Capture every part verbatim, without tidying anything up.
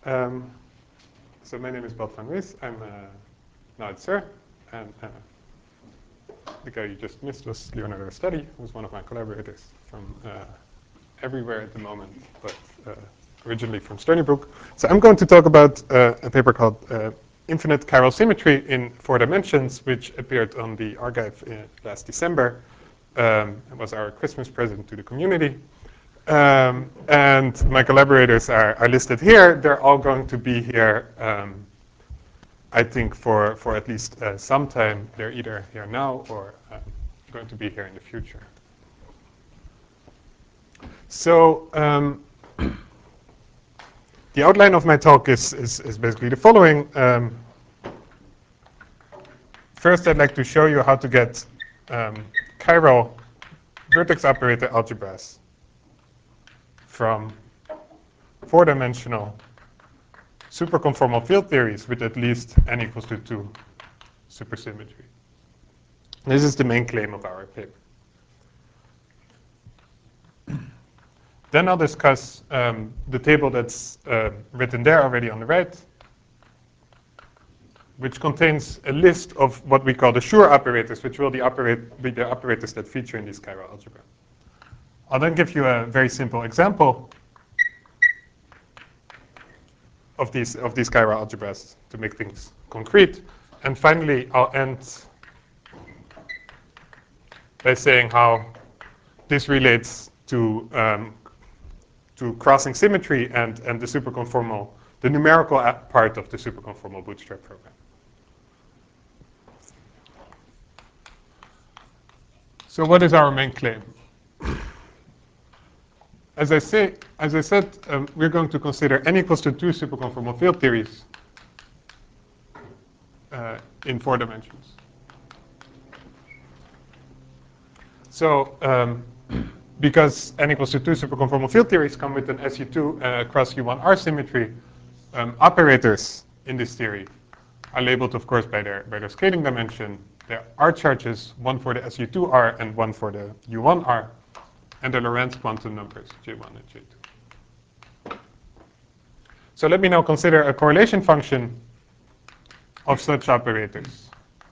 Um, so my name is Bart van Wees. I'm uh, now at C E R, and uh, the guy you just missed was Leonardo Rostadi, who's one of my collaborators from uh, everywhere at the moment, but uh, originally from Stony Brook. So I'm going to talk about uh, a paper called uh, Infinite Chiral Symmetry in Four Dimensions, which appeared on the Archive in last December. Um, it was our Christmas present to the community. Um, and my collaborators are, are listed here. They're all going to be here, um, I think, for, for at least uh, some time. They're either here now or uh, going to be here in the future. So um, the outline of my talk is, is, is basically the following. Um, first, I'd like to show you how to get um, chiral vertex operator algebras from four-dimensional superconformal field theories with at least n equals to two supersymmetry. This is the main claim of our paper. Then I'll discuss um, the table that's uh, written there already on the right, which contains a list of what we call the Schur operators, which will the operate, be the operators that feature in this chiral algebra. I'll then give you a very simple example of these, of these chiral algebras to make things concrete. And finally, I'll end by saying how this relates to, um, to crossing symmetry and, and the superconformal, the numerical part of the superconformal bootstrap program. So what is our main claim? As I say, as I said, um, we're going to consider n equals to two superconformal field theories uh, in four dimensions. So um, because n equals to two superconformal field theories come with an S U two uh, cross U one R symmetry, um, operators in this theory are labeled, of course, by their, by their scaling dimension. There are charges, one for the S U two R and one for the U one R, and the Lorentz quantum numbers, J one and J two. So let me now consider a correlation function of such operators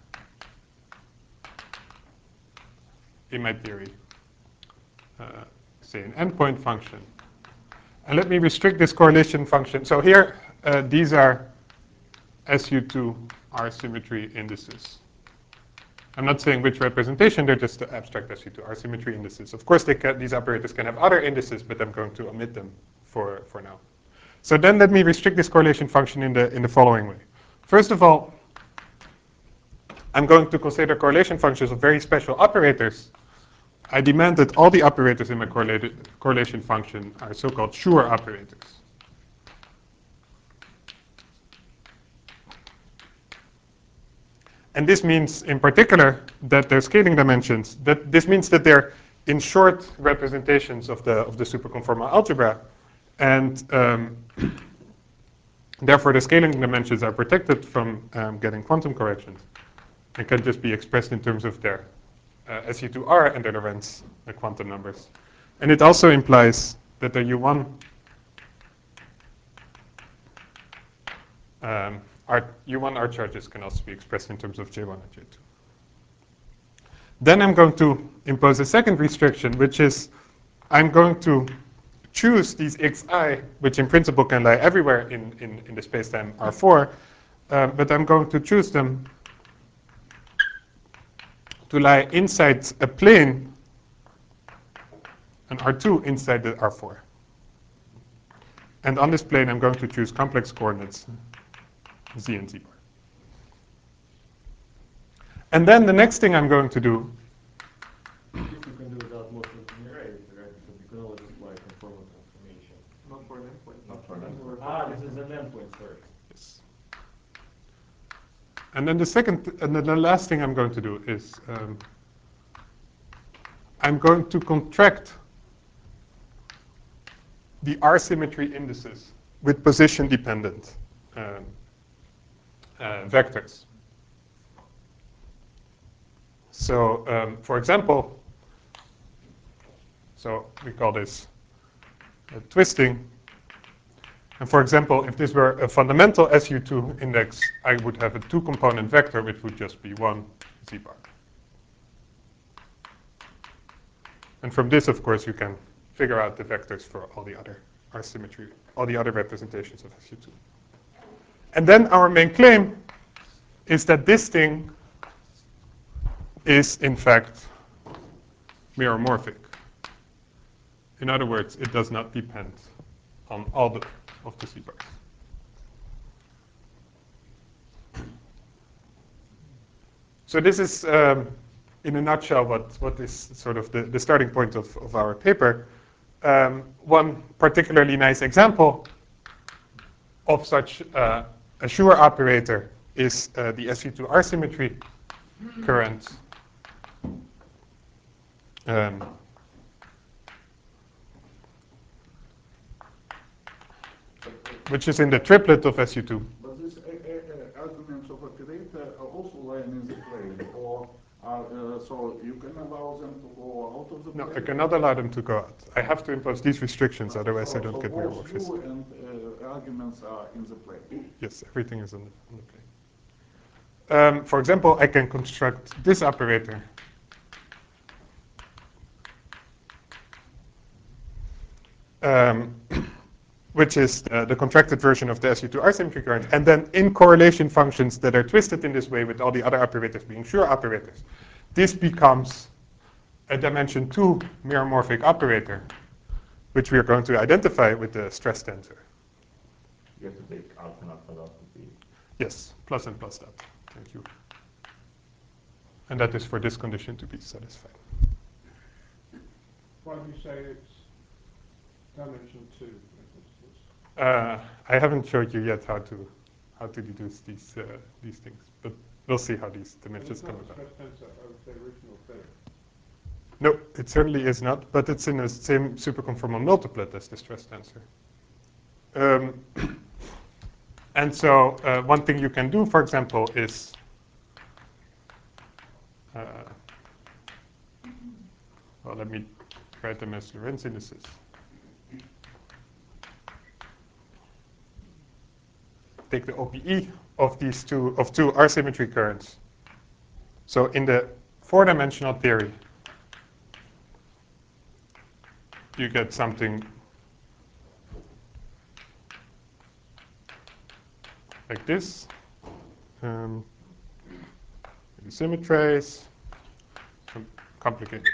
in my theory, uh, say an endpoint function. And let me restrict this correlation function. So here, uh, these are S U two R symmetry indices. I'm not saying which representation, they're just the abstract S U two R symmetry indices. Of course, they can, these operators can have other indices, but I'm going to omit them for, for now. So then let me restrict this correlation function in the, in the following way. First of all, I'm going to consider correlation functions of very special operators. I demand that all the operators in my correlated, correlation function are so-called Schur operators. And this means, in particular, that their scaling dimensions, that this means that they're in short representations of the, of the superconformal algebra. And um, therefore, the scaling dimensions are protected from um, getting quantum corrections and can just be expressed in terms of their uh, S U two R and their Lorentz uh, quantum numbers. And it also implies that the U one um, R, U one R charges can also be expressed in terms of J one and J two. Then I'm going to impose a second restriction, which is I'm going to choose these xi, which in principle can lie everywhere in, in, in the spacetime R four, uh, but I'm going to choose them to lie inside a plane, an R two inside the R four. And on this plane, I'm going to choose complex coordinates, z and z bar. And then the next thing I'm going to do. This you can do without motion linearity, right? Because you can always apply conformal transformation. Not for an endpoint. Not for an endpoint. Ah, this is an endpoint, sorry. Yes. And then the second, and then the last thing I'm going to do is um, I'm going to contract the R symmetry indices with position dependent um, uh, vectors. So, um, for example, so we call this uh, twisting. And for example, if this were a fundamental S U two index, I would have a two-component vector, which would just be one z bar. And from this, of course, you can figure out the vectors for all the other R symmetry, all the other representations of S U two. And then our main claim is that this thing is, in fact, meromorphic. In other words, it does not depend on all the, of the z-bars. So this is, um, in a nutshell, what, what is sort of the, the starting point of, of our paper. Um, one particularly nice example of such uh, a Schur operator is uh, the S U two R symmetry current, um, which is in the triplet of S U two. But these uh, uh, arguments of operator are also lying in the plane, or are, uh, so you can allow them to go out of the No, plane? I cannot allow them to go out. I have to impose these restrictions, otherwise so, I don't so get both meromorphism. you and uh, arguments are in the plane. Yes, everything is on the, on the plane. Um, for example, I can construct this operator. Um, which is uh, the contracted version of the S U two R symmetry current, and then in correlation functions that are twisted in this way with all the other operators being Schur operators, this becomes a dimension two meromorphic operator, which we are going to identify with the stress tensor. You have to take alpha and alpha dot to be. Yes, plus and plus that. Thank you. And that is for this condition to be satisfied. Why do you say it's dimension two? Uh, I haven't showed you yet how to how to deduce these uh, these things, but we'll see how these dimensions come about. Stress tensor of the original thing. No, it certainly is not, but it's in the same superconformal multiplet as the stress tensor. Um, and so uh, one thing you can do, for example, is uh, well, let me write them as Lorentz indices. Take the O P E of these two of two R symmetry currents. So in the four-dimensional theory, you get something like this. Um, symmetries, some complicated.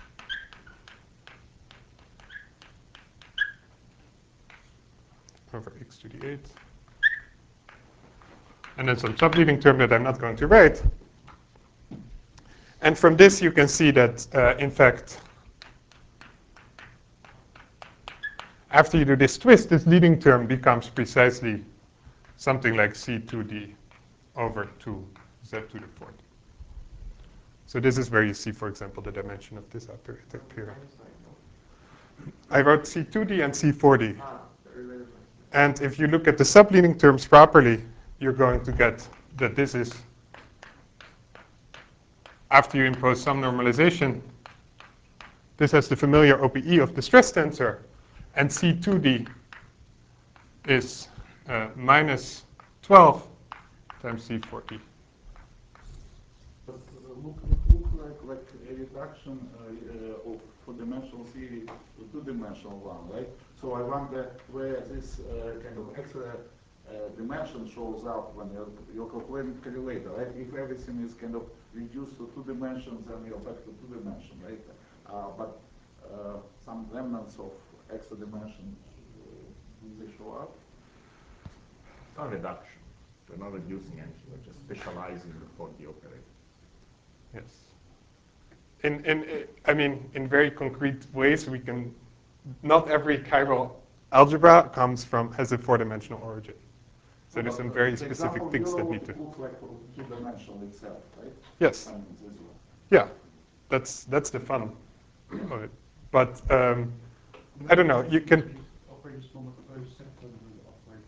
Over x to the eighth. And then some subleading term that I'm not going to write. And from this, you can see that, uh, in fact, after you do this twist, this leading term becomes precisely something like C two D over two Z to the fourth. So this is where you see, for example, the dimension of this operator here. I wrote C two D and C four D. And if you look at the subleading terms properly, you're going to get that this is, after you impose some normalization, this has the familiar O P E of the stress tensor, and C two D is uh, minus twelve times C four D. But uh, look, it looks like like a reduction uh, uh, of four-dimensional theory to two-dimensional one, right? So I wonder where this uh, kind of extra uh, dimension shows up when you're, you're calculating correlator, right? If everything is kind of reduced to two dimensions, then you're back to two dimension, right? Uh, but uh, some remnants of extra dimensions, uh, do they show up? It's not reduction. We're not reducing anything. We're just specializing for the operator. Yes. In, in, I mean, in very concrete ways, we can, not every chiral algebra comes from, has a four-dimensional origin. So there's some very specific things that need to. It looks like two-dimensional itself, right? Yes. I mean, this one. Yeah, that's that's the fun of it. But um, I don't know. You can Operators from a closed set and operators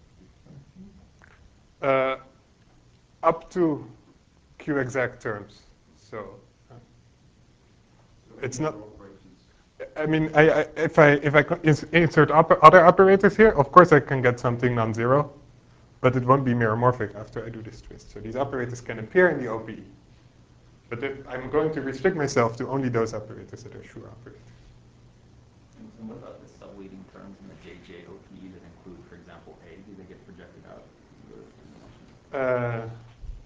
uh, up to Q-exact terms. So uh, it's not. I mean, I, I, if I if I co- ins- insert op other operators here, of course I can get something non-zero, but it won't be meromorphic after I do this twist. So these operators can appear in the O P E. But if I'm going to restrict myself to only those operators that are Schur operators. And what about the subleading terms in the J J O P E that include, for example, A? Do they get projected out? Uh,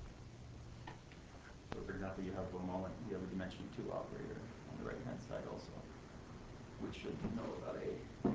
So, for example, you have a moment, you have a dimension two operator on the right-hand side also, which should know about A.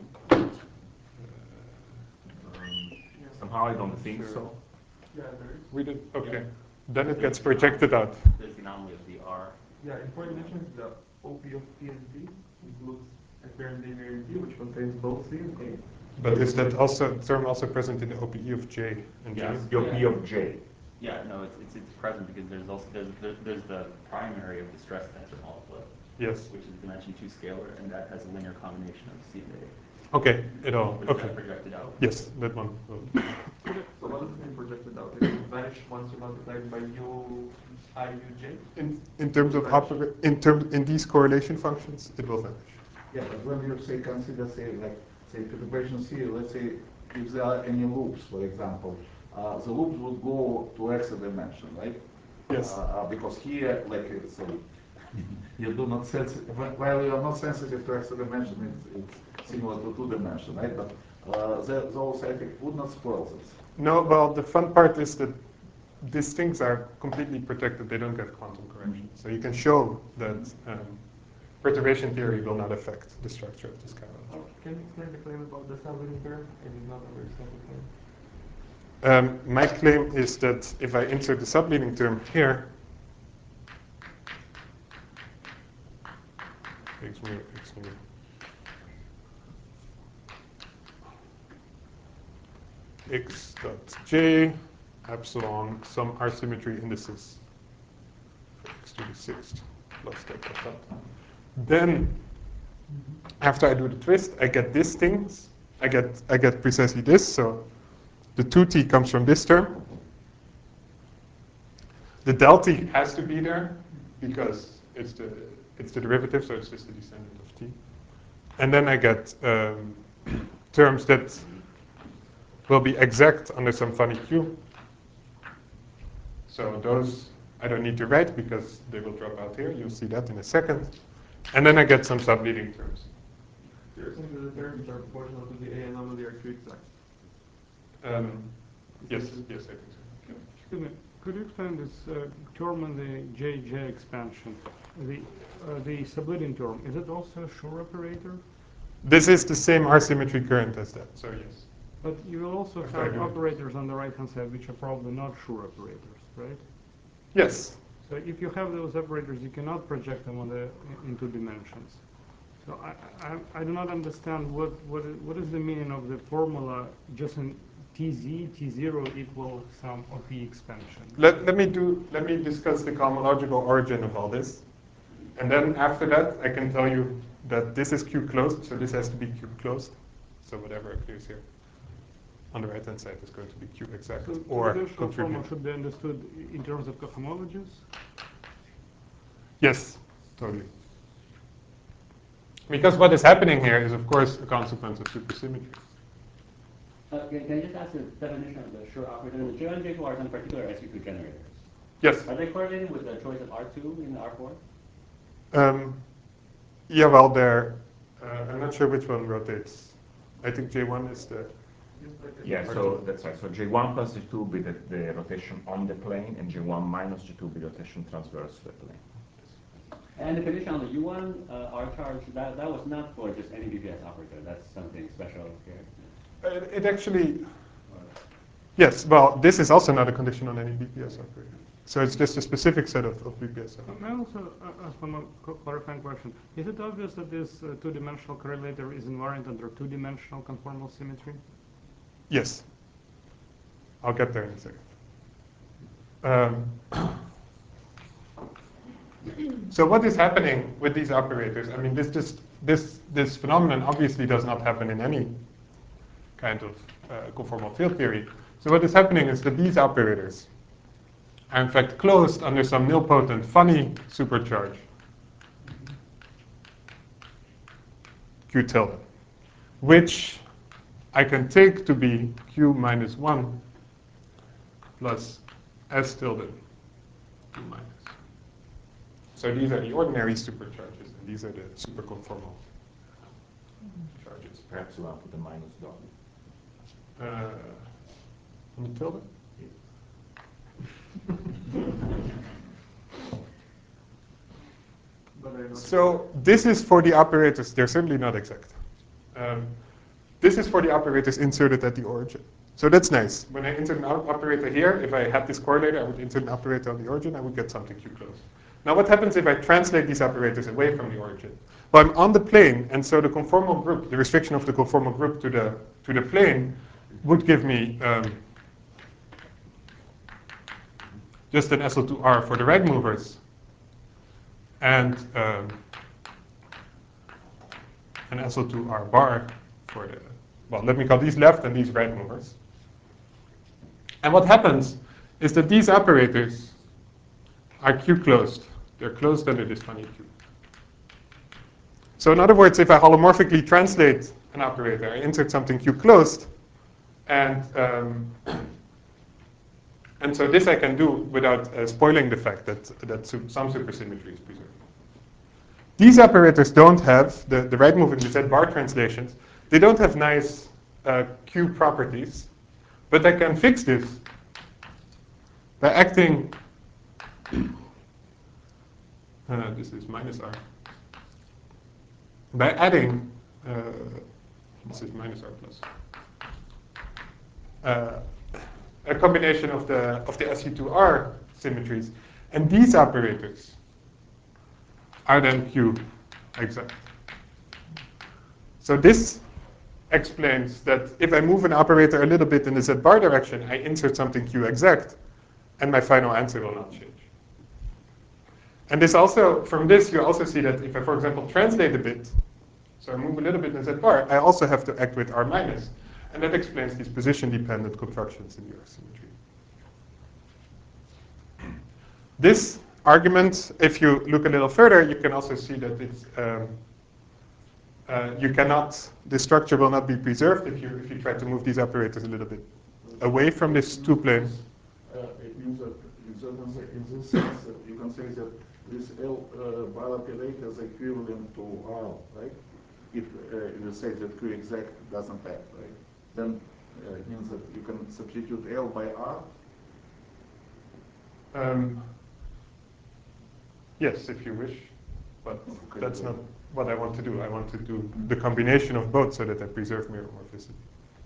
Somehow I don't think Sure. so. Yeah, there is. we did, okay. Yeah. Then it gets projected out. There's the anomaly of the R. Yeah, in four dimensions, the O P of P and P includes a parent invariant P, which contains both C and A. But is that also term also present in the O P E of J and J? Yes, the O P Yeah. of J. Yeah, no, it's, it's, it's present because there's also, there's, there's, there's the primary of the stress tensor multiplet, Yes. which is dimension two scalar, and that has a linear combination of C and A. Okay, it all, Which okay. got projected out. Yes, that one. will- So what does it mean projected out? It will vanish once you multiply it by U I U J? In, in terms of opera, in term, in these correlation functions, it will vanish. Yeah, but when you say consider, say, like, say, perturbation C, let's say, if there are any loops, for example, uh, the loops would go to extra dimension, right? Yes. Uh, uh, because here, like, it's, uh, you do not sensitive, while you are not sensitive to extra dimension, it's, it's similar to two dimension, right? But uh, the, those, I think, would not spoil this. No, well, the fun part is that these things are completely protected. They don't get quantum correction. So you can show that um, perturbation theory will not affect the structure of this chiral. Can you explain the claim about the subleading term? It is not a very simple claim. Um, my claim is that if I insert the subleading term here, x mu, x mu, x dot j epsilon some R symmetry indices for x to the sixth plus dot dot dot. Then after I do the twist, I get these things. I get I get precisely this. So the two t comes from this term. The del t has to be there because it's the it's the derivative, so it's just the descendant of t. And then I get um, terms that will be exact under some funny q. So those I don't need to write because they will drop out here. You'll see that in a second. And then I get some subleading terms. You're saying that the terms are proportional to the A anomaly are Q exact. Um, yes, yes, I think so. Excuse me, could you explain this uh, term in the J J expansion? The, uh, the subleading term, is it also a Schur operator? This is the same R symmetry current as that, so yes. But you will also If have I do it. operators on the right-hand side which are probably not Schur operators, right? Yes. So if you have those operators, you cannot project them on the, in two dimensions. So I, I, I do not understand what, what, is, what is the meaning of the formula just in T Z, T zero equal some O P expansion. Let, let me do let me discuss the cohomological origin of all this. And then after that I can tell you that this is Q closed, so this has to be Q closed. So whatever appears here on the right hand side is going to be Q exact So or the differential formula contribute. should be understood in terms of cohomologies? Yes, totally. Because what is happening here is of course a consequence of supersymmetry. Uh, can, can I just ask the definition of the Schur operator? The J one, J two are some particular S U two generators. Yes. Are they correlated with the choice of R two in the R four? Um, yeah, well, there. Uh, I'm not sure which one rotates. I think J one is the. Yeah, so that's right. So J one plus J two be the, the rotation on the plane, and J one minus J two be rotation transverse to the plane. And the condition on the U one uh, R charge, that, that was not for just any B P S operator. That's something special here. Uh, it actually. Yes, well, this is also not a condition on any B P S operator. So it's just a specific set of, of B P S operators. May I also uh, ask one more co- clarifying question? Is it obvious that this uh, two-dimensional correlator is invariant under two-dimensional conformal symmetry? Yes. I'll get there in a second. Um, so what is happening with these operators? I mean, this, this, this, this phenomenon obviously does not happen in any kind of uh, conformal field theory. So what is happening is that these operators are in fact closed under some nilpotent funny supercharge. Q tilde, which I can take to be Q minus one plus S tilde Q minus. So these are the ordinary supercharges, and these are the superconformal charges. Perhaps you want to put a minus dot. Uh, on the tilde? So this is for the operators. They're certainly not exact. Um, this is for the operators inserted at the origin. So that's nice. When I insert an operator here, if I had this correlator, I would insert an operator on the origin, I would get something Q close. Now what happens if I translate these operators away from the origin? Well, I'm on the plane, and so the conformal group, the restriction of the conformal group to the, to the plane would give me um, just an S L two R for the rag movers, and um, an S L two R bar for the, well, let me call these left and these right movers. And what happens is that these operators are Q closed. They're closed under this funny Q. So in other words, if I holomorphically translate an operator, I insert something Q closed, and um, and so this I can do without uh, spoiling the fact that, that su some supersymmetry is preserved. These operators don't have, the, the right move and the Z bar translations, they don't have nice uh, Q properties, but I can fix this by acting, uh, this is minus R, by adding, uh, this is minus R plus, uh, a combination of the, of the S U two R symmetries. And these operators are then Q exact. So this explains that if I move an operator a little bit in the Z bar direction, I insert something Q exact, and my final answer will not change. And this also, from this, you also see that if I, for example, translate a bit, so I move a little bit in Z bar, I also have to act with R minus. And that explains these position-dependent constructions in the R symmetry. This argument, if you look a little further, you can also see that it's, um, uh, you cannot, the structure will not be preserved if you, if you try to move these operators a little bit away from this two plane. Uh, it means that in, certain, in this sense, that you can say that this L uh, bar operator is equivalent to R, right? If uh, you say that Q exact doesn't act, right? Then uh, it means that you can substitute L by R. Um, yes, if you wish, but Okay, that's okay. not what I want to do. I want to do the combination of both so that I preserve meromorphicity.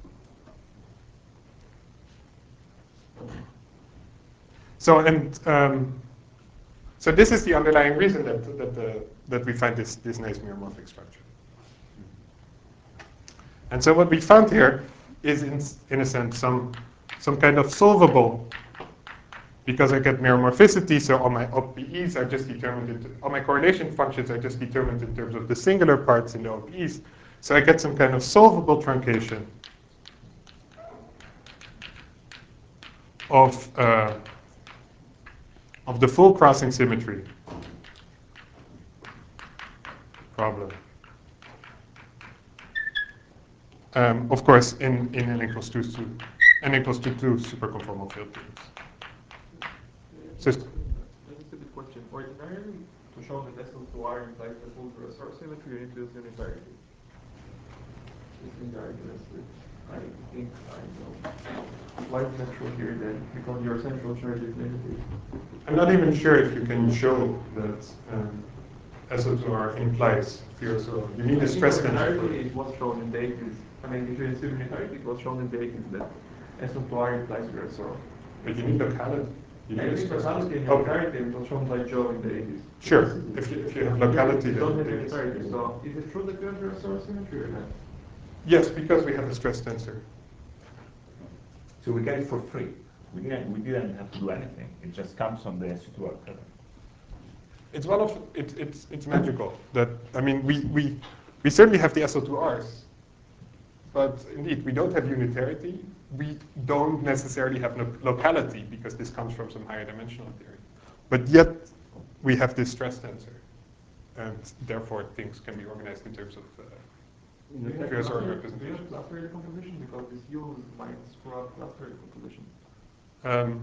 So and um, so this is the underlying reason that that the, that we find this this nice meromorphic structure. And so what we found here is in in a sense some some kind of solvable, because I get meromorphicity, so all my O P Es are just determined into, all my correlation functions are just determined in terms of the singular parts in the O P Es. So I get some kind of solvable truncation of uh, of the full crossing symmetry problem. Um, of course, in, in n equals to two, n equals to two superconformal field theorems. So Just a bit question. Ordinarily, to show that S L two R implies S L two S R symmetry, you need to use unitarity. This unitarity is with, I think, I know. Why is that true here then? Because your central charge is negative. I'm not even sure if you can show that um, S O two R implies fear. So you need a stress tensor. Unitarity, it was shown in the eighties. I mean, if you assume unitarity, it was shown in the eighties that S L two R implies fear. So But you need locality. You need I a think stress locality and tensor. Okay. unitarity, it was shown by Joe in the eighties. Sure. If you, if you have locality, You then don't have then it's- unitarity. So is it true that you have your source symmetry or not? Yes, because we have a stress tensor. So we get it for free. We didn't, we didn't have to do anything. It just comes from the S U two R curve. It's one of it, it's it's magical. That I mean, we we we certainly have the S O two Rs, but indeed we don't have unitarity. We don't necessarily have no locality because this comes from some higher dimensional theory. But yet we have this stress tensor, and therefore things can be organized in terms of uh, in Do the you have Fiozori cluster- do you representation. have cluster decomposition? Because this U's might screw up cluster decomposition. Um,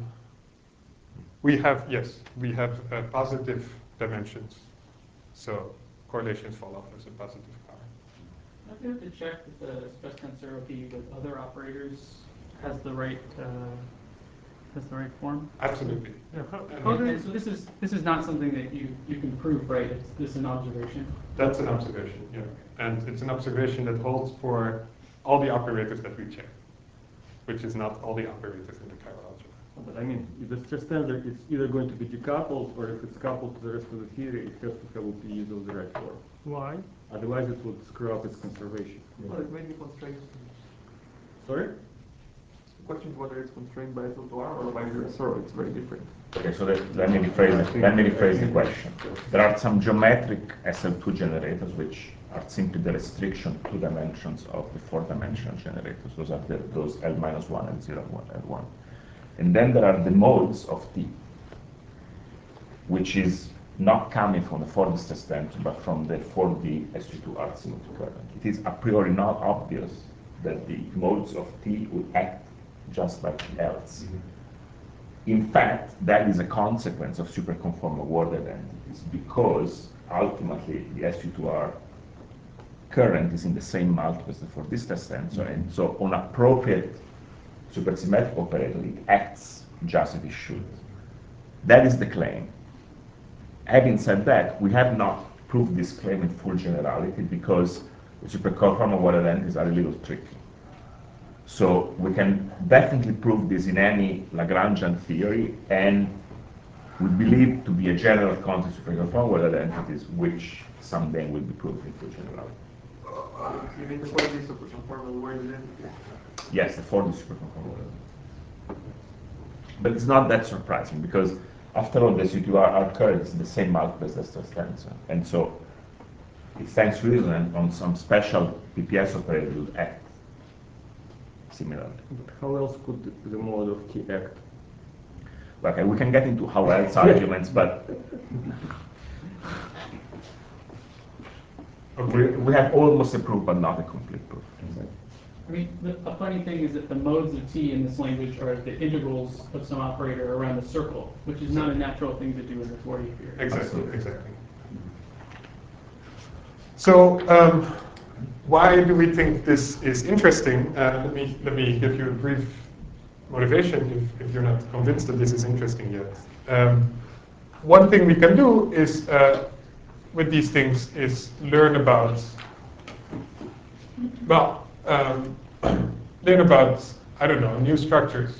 we have, yes, we have uh, positive dimensions. So correlations fall off as a positive power. Don't you have to check if the stress tensor O P with other operators has the right uh, has the right form? Absolutely. Yeah, how, And how And, do and so this is this is not something that you, you can prove, right? It's this is an observation. That's an observation, yeah. And it's an observation that holds for all the operators that we check, which is not all the operators in the chiral algebra. But I mean, if the stress tensor is either going to be decoupled, or if it's coupled to the rest of the theory, it has to have O Ps of the right form. why? Otherwise, it would screw up its conservation. Well, it may be constrained. Sorry? The question is whether it's constrained by S L two R or by Virasoro. It's very different. Okay, so let, let me rephrase it. Let me rephrase the question. There are some geometric S L two generators which are simply the restriction to dimensions of the four-dimensional generators. Those are the, those L minus one, L zero, one, L one. And then there are the modes of T, which is not coming from the four D stress tensor, but from the four D S U two R symmetry current. It is a priori not obvious that the modes of T would act just like else. Mm-hmm. In fact, that is a consequence of superconformal word identities, because ultimately the S U two R current is in the same multiple as the four D stress tensor, mm-hmm. and so on appropriate supersymmetric operator, it acts just as it should. That is the claim. Having said that, we have not proved this claim in full generality because the superconformal word identities are a little tricky. So we can definitely prove this in any Lagrangian theory, and we believe to be a general concept of superconformal word identities, which someday will be proved in full generality. You mean the four D superconformal word identity? Yes, the four D superconformal word identity. But it's not that surprising because, after all, the S U two R current is the same multiple as the stress tensor, and so it stands to reason on some special P P S operator will act similarly. But how else could the, the mode of T act? Okay, we can get into how else arguments, but Okay. we, we have almost a proof, but not a complete proof. I mean, the, the funny thing is that the modes of T in this language are the integrals of some operator around a circle, which is not a natural thing to do in the four D theory. Exactly, exactly. So, um, why do we think this is interesting? Uh, let me let me give you a brief motivation if, if you're not convinced that this is interesting yet. Um, one thing we can do is, uh, with these things, is learn about, well, um, learn about, I don't know, new structures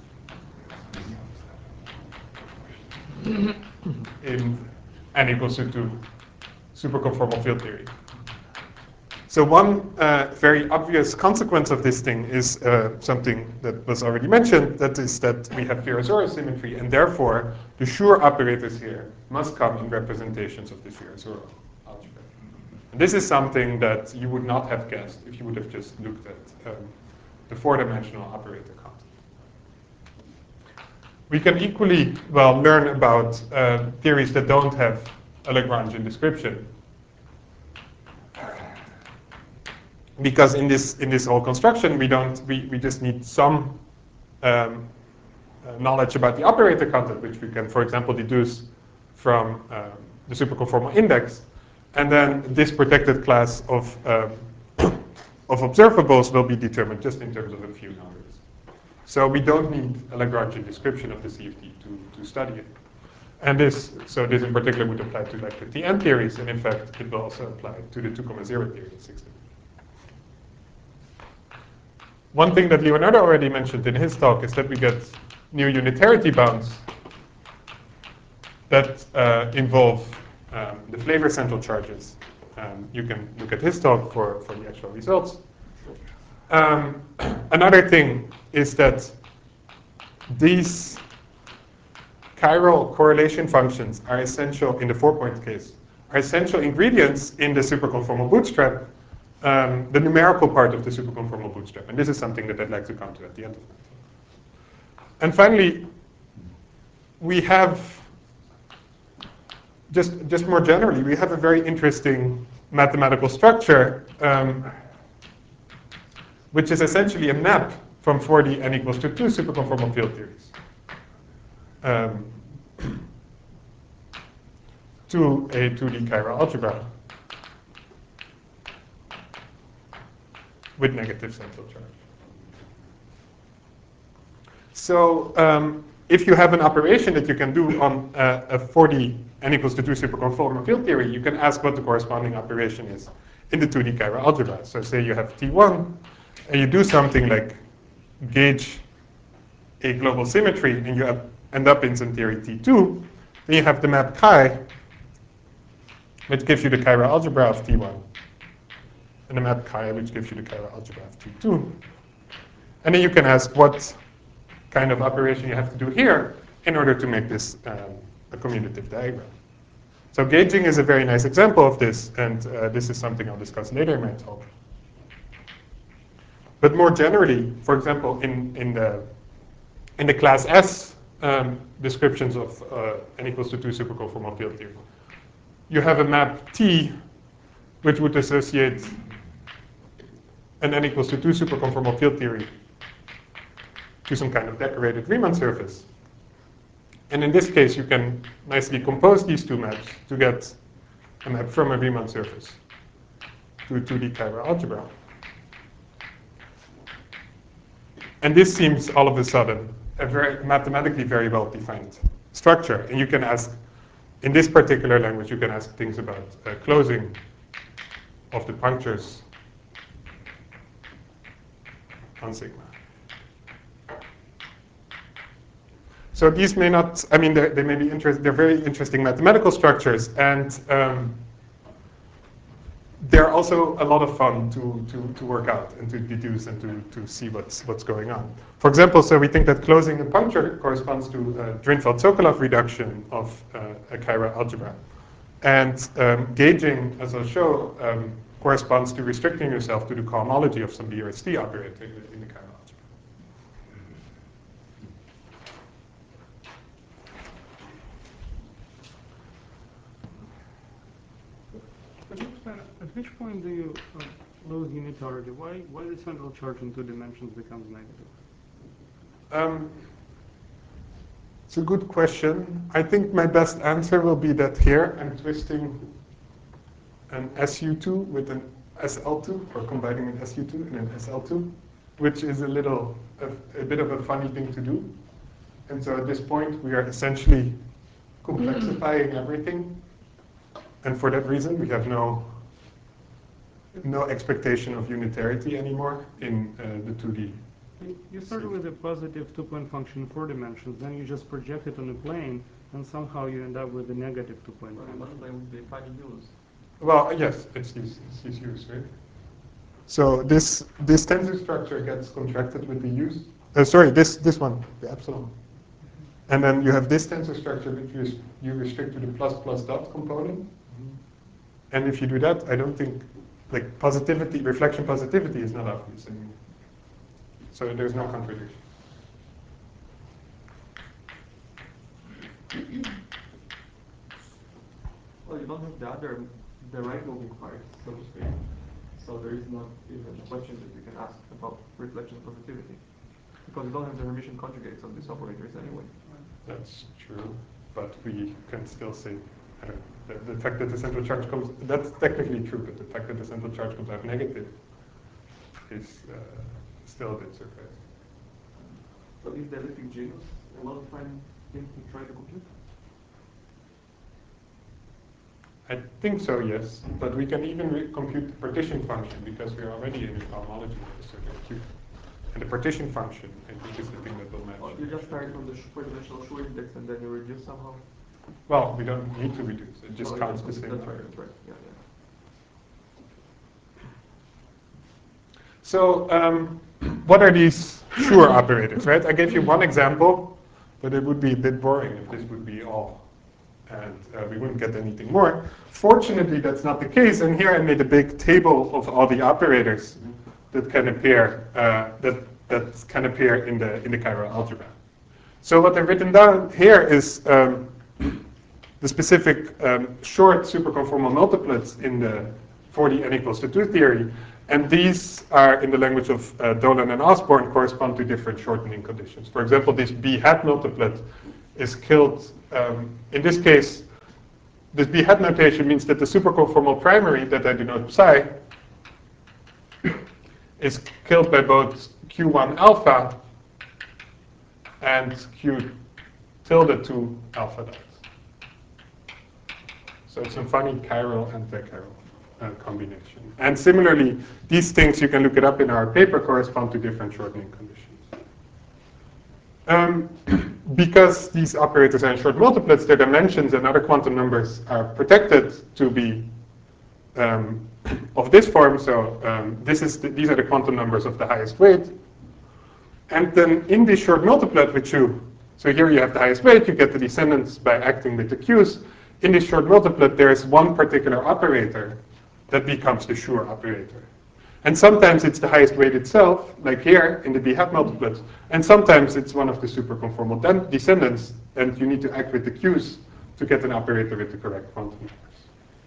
in n equals to two superconformal field theory. So one uh, very obvious consequence of this thing is uh, something that was already mentioned, that is that we have Virasoro symmetry, and therefore the Schur operators here must come in representations of this Virasoro algebra. And this is something that you would not have guessed if you would have just looked at um, the four-dimensional operator concept. We can equally well learn about uh, theories that don't have a Lagrangian description. Because in this in this whole construction, we don't we, we just need some um, uh, knowledge about the operator concept, which we can, for example, deduce from um, the superconformal index, and then this protected class of um, of observables will be determined just in terms of a few numbers. So we don't need a Lagrangian description of the C F T to to study it. And this so this in particular would apply to like the T N theories, and in fact, it will also apply to the two comma zero theory in six. One thing that Leonardo already mentioned in his talk is that we get new unitarity bounds that uh, involve um, the flavor central charges. Um, you can look at his talk for, for the actual results. Um, another thing is that these chiral correlation functions are essential in the four-point case, are essential ingredients in the superconformal bootstrap, Um, the numerical part of the superconformal bootstrap. And this is something that I'd like to come to at the end of my talk. And finally, we have, just, just more generally, we have a very interesting mathematical structure um, which is essentially a map from four D n equals to two superconformal field theories um, to a two D chiral algebra with negative central charge. So um, if you have an operation that you can do on uh, a four D n equals to two superconformal field theory, you can ask what the corresponding operation is in the two D chiral algebra. So say you have T one, and you do something like gauge a global symmetry, and you have, end up in some theory T two, then you have the map chi, which gives you the chiral algebra of T one, and the map chi, which gives you the chiral algebra of T two. And then you can ask what kind of operation you have to do here in order to make this um, a commutative diagram. So gauging is a very nice example of this, and uh, this is something I'll discuss later in my talk. But more generally, for example, in, in, the, in the class S um, descriptions of uh, n equals to two superconformal field theory, you have a map T which would associate an n equals to two superconformal field theory to some kind of decorated Riemann surface. And in this case, you can nicely compose these two maps to get a map from a Riemann surface to a two D chiral algebra. And this seems all of a sudden a very mathematically very well-defined structure. And you can ask, in this particular language, you can ask things about uh, closing of the punctures on sigma. So these may not, I mean, they may be interest, they're very interesting mathematical structures, and um, they're also a lot of fun to, to, to work out and to deduce and to, to see what's, what's going on. For example, so we think that closing a puncture corresponds to a Drinfeld-Sokolov reduction of uh, a chiral algebra. And um, gauging, as I'll show, um, corresponds to restricting yourself to the cohomology of some B R S T operator in the, in the chiral algebra. At which point do you uh, lose unitarity? Why, why the central charge in two dimensions becomes negative? Um, it's a good question. I think my best answer will be that here I'm twisting an S U two with an S L two, or combining an S U two and an S L two, which is a little, a, a bit of a funny thing to do. And so at this point, we are essentially complexifying everything. And for that reason, we have no no expectation of unitarity anymore in uh, the two D. You started with a positive two-point function in four dimensions, then you just project it on a plane, and somehow you end up with a negative two-point function. One plane would be five views. Well, yes, it's these, it's these U's, right? So this this tensor structure gets contracted with the U's. Uh, sorry, this this one, the epsilon. And then you have this tensor structure which you, you restrict to the plus plus dot component. Mm-hmm. And if you do that, I don't think, like positivity, reflection positivity is not obvious anymore. So there's no contradiction. Well, you don't have the other, the right moving part, so to speak. So there is not even a question that you can ask about reflection positivity. Because you don't have the Hermitian conjugates of these operators anyway. That's true, but we can still say, I don't know, the, the fact that the central charge comes, that's technically true, but the fact that the central charge comes out negative is uh, still a bit surprising. So is the elliptic genus a well-defined thing to try to compute? I think so, yes, but we can even re compute the partition function because we're already in a cohomology with a certain Q. And the partition function, I think, is the thing that will match. Or you just start from the four-dimensional Schur index and then you reduce somehow? Well, we don't need to reduce, it just Oh, counts yeah, the same that's number. right, that's right, yeah, yeah. So um, what are these Schur operators, right? I gave you one example, but it would be a bit boring if this would be all. And uh, we wouldn't get anything more. Fortunately, that's not the case. And here I made a big table of all the operators that can appear uh, that that can appear in the in the chiral algebra. So what I've written down here is um, the specific um, short superconformal multiplets in the four D n equals to two theory, And these are, in the language of uh, Dolan and Osborne, correspond to different shortening conditions. For example, this B hat multiplet is killed, um, in this case, this B hat notation means that the superconformal primary that I denote psi is killed by both Q one alpha and Q tilde two alpha dot. So it's a funny chiral and anti-chiral uh, combination. And similarly, these things, you can look it up in our paper, correspond to different shortening conditions. Um, because these operators are in short multiplets, their dimensions and other quantum numbers are protected to be um, of this form. So um, this is the, these are the quantum numbers of the highest weight. And then in this short multiplet, which you, so here you have the highest weight, you get the descendants by acting with the Q's. In this short multiplet, there is one particular operator that becomes the Schur operator. And sometimes it's the highest weight itself, like here in the B hat multiplet. And sometimes it's one of the superconformal descendants, and you need to act with the Q's to get an operator with the correct quantum numbers.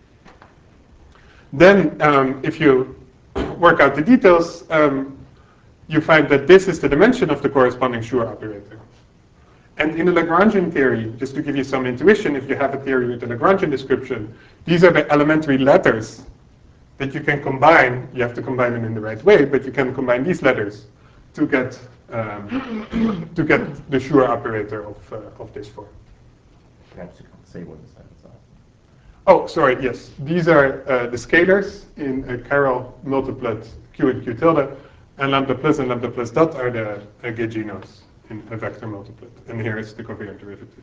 Then, um, if you work out the details, um, you find that this is the dimension of the corresponding Schur operator. And in the Lagrangian theory, just to give you some intuition, if you have a theory with a Lagrangian description, these are the elementary letters that you can combine. You have to combine them in the right way, but you can combine these letters to get um, to get the Schur operator of, uh, of this form. Perhaps you can say what the signs are. Oh, sorry, yes. These are uh, the scalars in a chiral multiplet Q and Q tilde, and lambda plus and lambda plus dot are the uh, Gauginos in a vector multiplet. And here is the covariant derivative.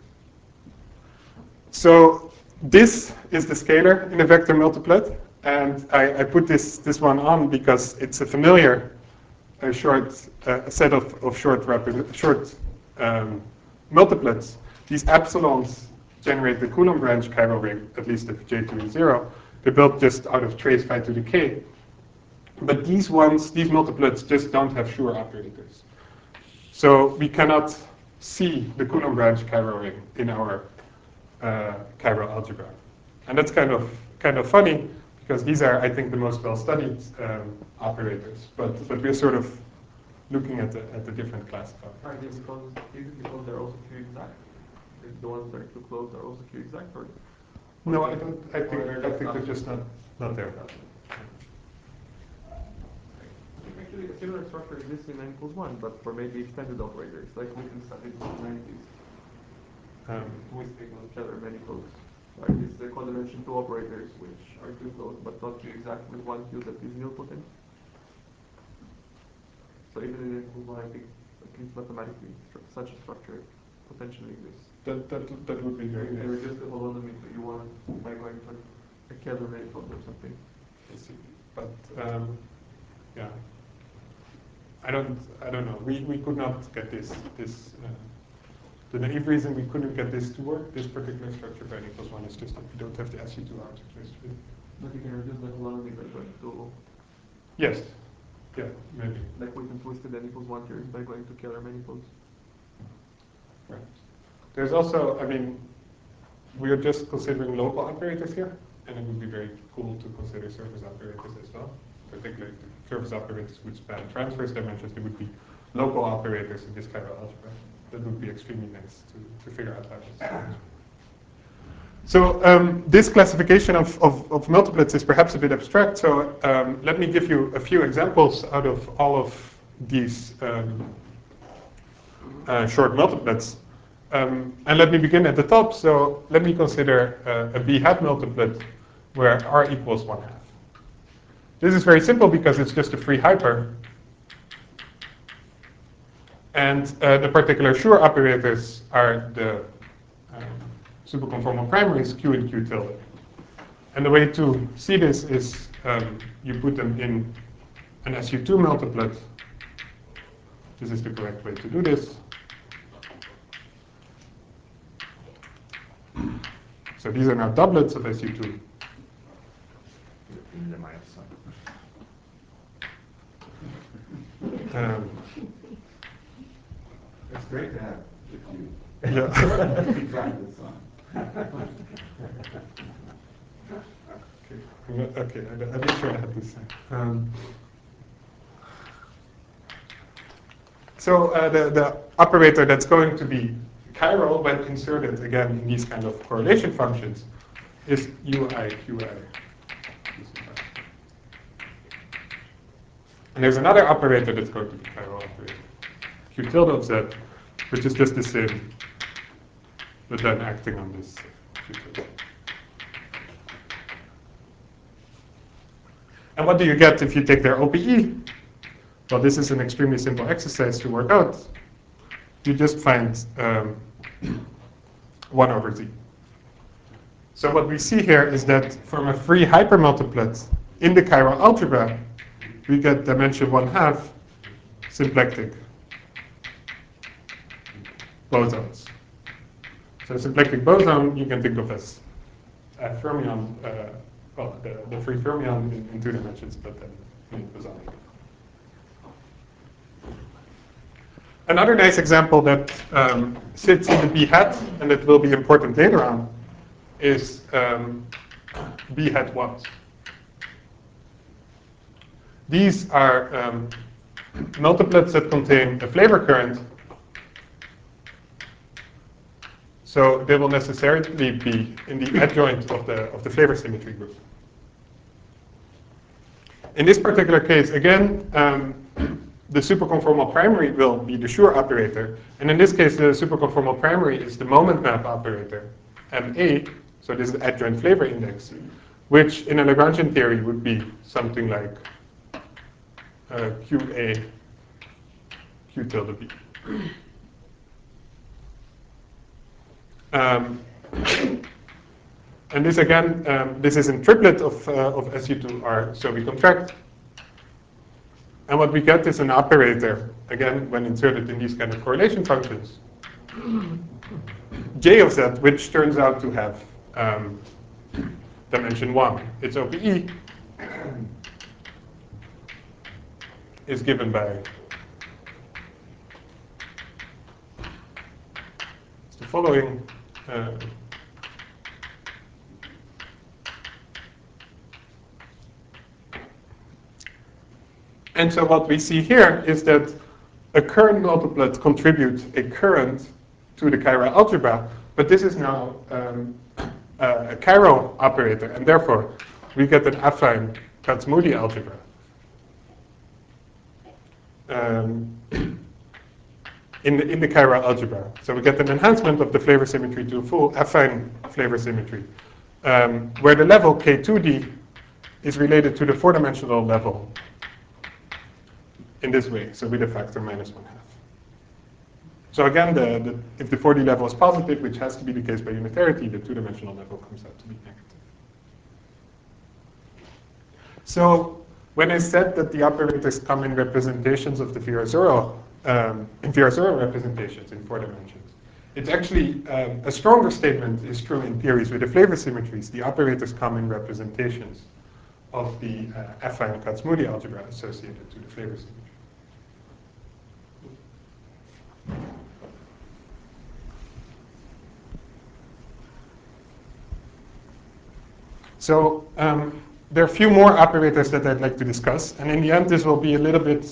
So this is the scalar in a vector multiplet. And I, I put this, this one on because it's a familiar uh, short uh, set of, of short, rapid, short um, multiplets. These epsilons generate the Coulomb branch chiral ring, at least if J two is zero. They're built just out of trace phi to the k. But these ones, these multiplets just don't have Schur operators. So we cannot see the Coulomb branch chiral ring in our uh, chiral algebra. And that's kind of, kind of funny, because these are, I think, the most well-studied um, operators. But, but we're sort of looking at the, at the different class of Are they operators. because, is it because they're also Q exact? Is the ones that are too close are also Q exact? Or, No, or I don't. I think, they're I think not- they're just not, not there. Actually, a similar structure exists in n equals one, but for maybe extended operators, like we can study in the nineties. Um, We speak on each other many close. Right? These are codimension two operators, which are too close, but not Q exact with one Q that is nilpotent. So even in n equals one, I think, at least mathematically, such a structure potentially exists. that, that, that would be very You can nice. reduce the holonomy to U one by going for a Keller manifold or something. I see. But um, yeah, I don't. I don't know. We we could not get this this. Uh, the naive reason we couldn't get this to work, this particular structure by n equals one, is just that we don't have the S U two R to twist with. But you can reduce the holonomy by going to, Yes. Yeah. Maybe. like we can twist the n equals one theory by going to Keller manifolds. Right. There's also. I mean, we are just considering local operators here, and it would be very cool to consider surface operators as well. Particularly if the surface operators would span transverse dimensions, they would be local operators in this chiral algebra. That would be extremely nice to, to figure out how this works. So um, this classification of, of, of multiplets is perhaps a bit abstract, so um, let me give you a few examples out of all of these um, uh, short multiplets. Um, and let me begin at the top. So let me consider uh, a B hat multiplet where R equals one half. This is very simple because it's just a free hyper. And uh, the particular Schur operators are the um, superconformal primaries Q and Q tilde. And the way to see this is um, you put them in an S U two multiplet. This is the correct way to do this. So these are now doublets of S U two. In the minus sign. Um, It's great to have with you. yeah. Exactly the sign. Okay, I'm not- okay, I, I'm not sure I had this. Um, So uh, the, the operator that's going to be chiral when inserted again in these kind of correlation functions is U I Q I. And there's another operator that's going to be chiral operator, Q tilde of Z, which is just the same, but then acting on this Q tilde. And what do you get if you take their O P E? Well, this is an extremely simple exercise to work out. You just find um, one over Z. So what we see here is that from a free hypermultiplet in the chiral algebra, we get dimension one half symplectic bosons. So a symplectic boson you can think of as a fermion, uh, well, the, the free fermion in, in two dimensions, but then in bosonic. Another nice example that um, sits in the B hat, and that will be important later on, is um, B hat ones. These are um, multiplets that contain a flavor current, so they will necessarily be in the adjoint of the, of the flavor symmetry group. In this particular case, again, um, the superconformal primary will be the Schur operator, and in this case, the superconformal primary is the moment map operator, M A, so this is the adjoint flavor index, which in a Lagrangian theory would be something like uh, Q A, Q tilde B. Um, and this again, um, this is in triplet of, uh, of S U two R, so we contract. And what we get is an operator, again, when inserted in these kind of correlation functions, J of Z, which turns out to have um, dimension one. Its O P E is given by it's the following. Uh, And so what we see here is that a current multiplet contributes a current to the chiral algebra, but this is now um, a chiral operator, and therefore we get an affine Kac-Moody algebra. Um, in, the, in the chiral algebra. So we get an enhancement of the flavor symmetry to a full affine flavor symmetry, um, where the level K two D is related to the four-dimensional level in this way, so with a factor minus one half. So again, the, the, if the four D level is positive, which has to be the case by unitarity, the two-dimensional level comes out to be negative. So when I said that the operators come in representations of the Virasoro, um, in Virasoro representations in four dimensions, it's actually um, a stronger statement is true in theories with the flavor symmetries. The operators come in representations of the uh, affine Kac-Moody algebra associated to the flavor symmetry. So um, there are a few more operators that I'd like to discuss, and in the end this will be a little bit,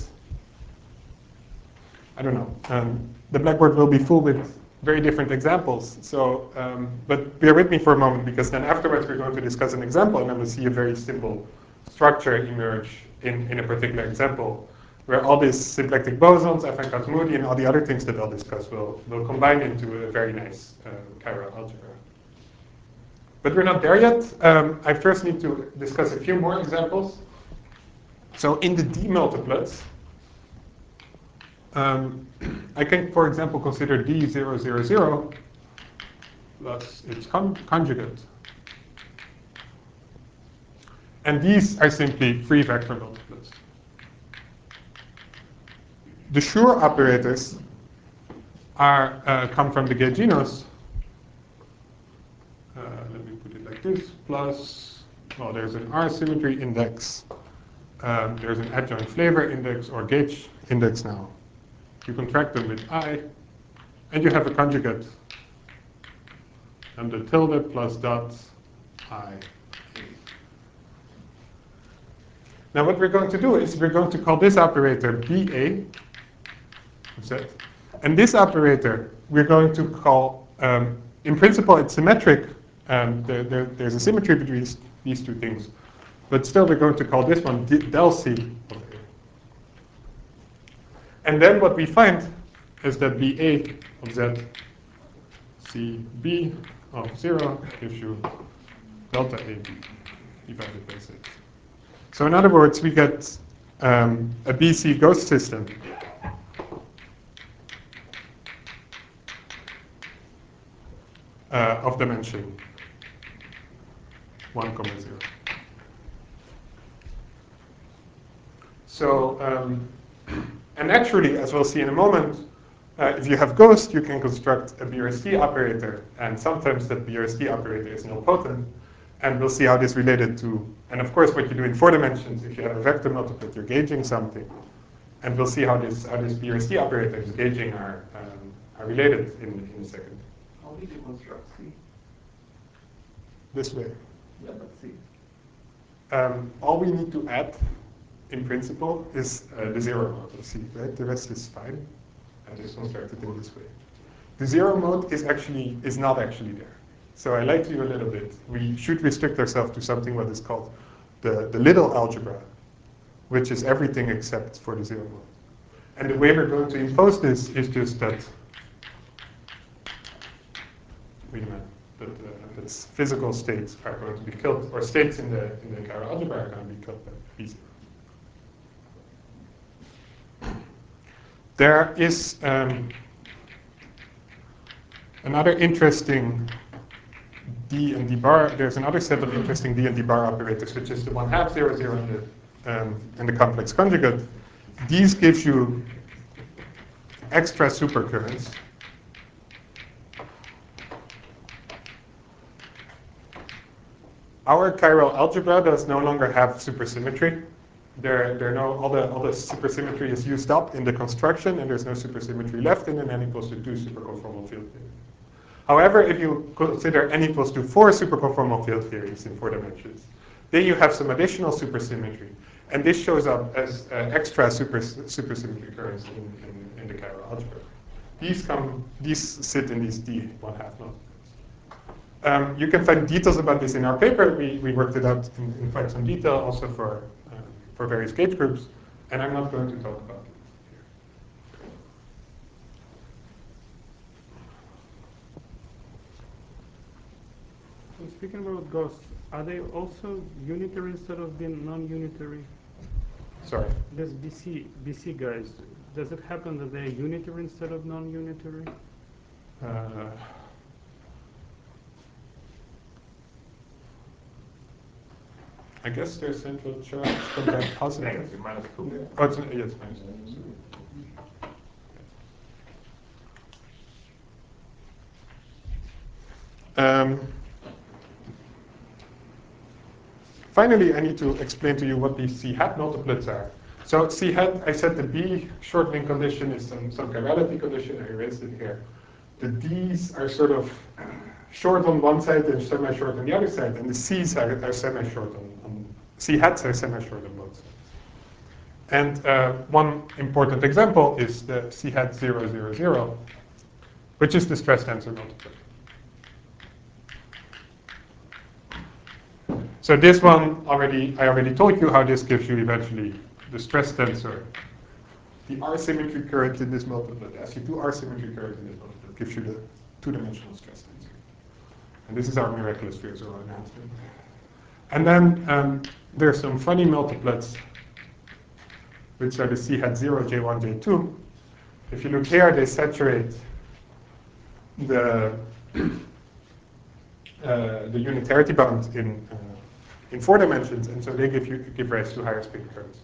I don't know, um, the Blackboard will be full with very different examples. So, um, but bear with me for a moment, because then afterwards we're going to discuss an example, and then we'll see a very simple structure emerge in, in a particular example, where all these symplectic bosons, affine Kac-Moody, and all the other things that I'll discuss will, will combine into a very nice uh, chiral algebra. But we're not there yet. Um, I first need to discuss a few more examples. So in the D multiplets, um, I can, for example, consider D zero zero zero plus its con conjugate. And these are simply free vector multiplets. The Schur operators are, uh, come from the gate genus. Uh, let me put it like this, plus, well, there's an R symmetry index. Um, there's an adjoint flavor index or gauge index now. You contract them with I, and you have a conjugate. And the tilde plus dot I. Now what we're going to do is we're going to call this operator B A, Z. And this operator, we're going to call, um, in principle, it's symmetric. Um, there, there, there's a symmetry between these, these two things. But still, we're going to call this one d- del C of A. And then what we find is that B A of Z, C B of zero gives you delta A B divided by Z. So in other words, we get um, a B C ghost system uh, of dimension one comma zero. So, um, and actually, as we'll see in a moment, uh, if you have ghost, you can construct a B R S T operator, and sometimes that B R S T operator is nilpotent, and we'll see how this related to, and of course what you do in four dimensions, if you have a vector multiplet, you're gauging something, and we'll see how this, how this B R S T operators gauging are, um, are related in, in a second. How did you construct C? This way. Yeah, but C. Um, all we need to add, in principle, is uh, the zero mode of C, right? The rest is fine. I just constructed it this way. The zero mode is actually is not actually there. So I lied to you a little bit. We should restrict ourselves to something what is called the, the little algebra, which is everything except for the zero mode. And the way we're going to impose this is just that, wait a minute, that, uh, that physical states are going to be killed, or states in the in the chiral algebra are going to be killed by B zero. There is um, another interesting D and D bar. There's another set of interesting D and D bar operators, which is the one half zero zero and the, um, and the complex conjugate. These gives you extra supercurrents. Our chiral algebra does no longer have supersymmetry. There, there are no, all the, all the supersymmetry is used up in the construction, and there's no supersymmetry left in an n equals to two superconformal field theory. However, if you consider n equals to four superconformal field theories in four dimensions, then you have some additional supersymmetry. And this shows up as uh, extra super, supersymmetry currents in, in, in the chiral algebra. These come, these sit in these D one half multiplets. Um, you can find details about this in our paper. We, we worked it out in, in quite some detail also for, uh, for various gauge groups, and I'm not going to talk about it here. So speaking about ghosts, are they also unitary instead of being non-unitary? Sorry. This B C, B C guys, does it happen that they're unitary instead of non-unitary? Uh, I guess their central charge comes out positive. Negative, minus two. Oh, it's, yes, minus two. Um, finally, I need to explain to you what these C hat multiplets are. So C hat, I said the B shortening condition is some, some chirality condition. I erased it here. The D's are sort of short on one side and semi-short on the other side, and the C's are, are semi-short on, on C hats are semi-short on both sides. And uh, one important example is the C hat zero zero zero, which is the stress tensor multiplet. So this one already, I already told you how this gives you eventually the stress tensor. The R symmetry current in this multiplet, the S U two R symmetry current in this multiplet gives you the two-dimensional stress tensor. And this is our miraculous Virasoro enhancement. And then um, there are some funny multiplets, which are the C hat zero, J one, J two. If you look here, they saturate the uh, the unitarity bound in uh, in four dimensions, and so they give you give rise to higher spin currents.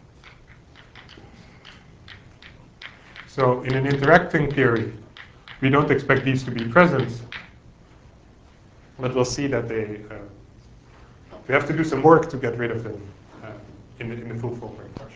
So in an interacting theory, we don't expect these to be present, but we'll see that they. Uh, we have to do some work to get rid of them uh, in the in the full Fulcrum function.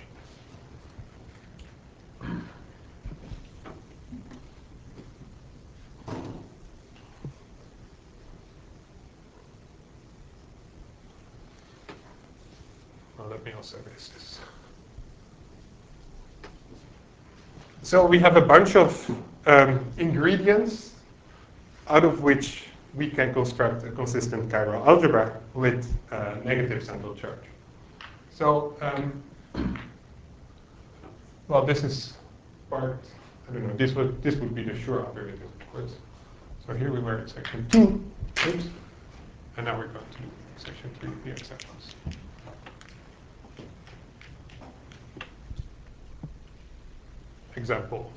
Well, let me also erase this. So we have a bunch of um, ingredients out of which we can construct a consistent chiral algebra with uh, negative central charge. So, um, well, this is part, I don't know, this would, this would be the Schur operator, of course. So here we were at section two, oops, and now we're going to do section three, the examples. Example.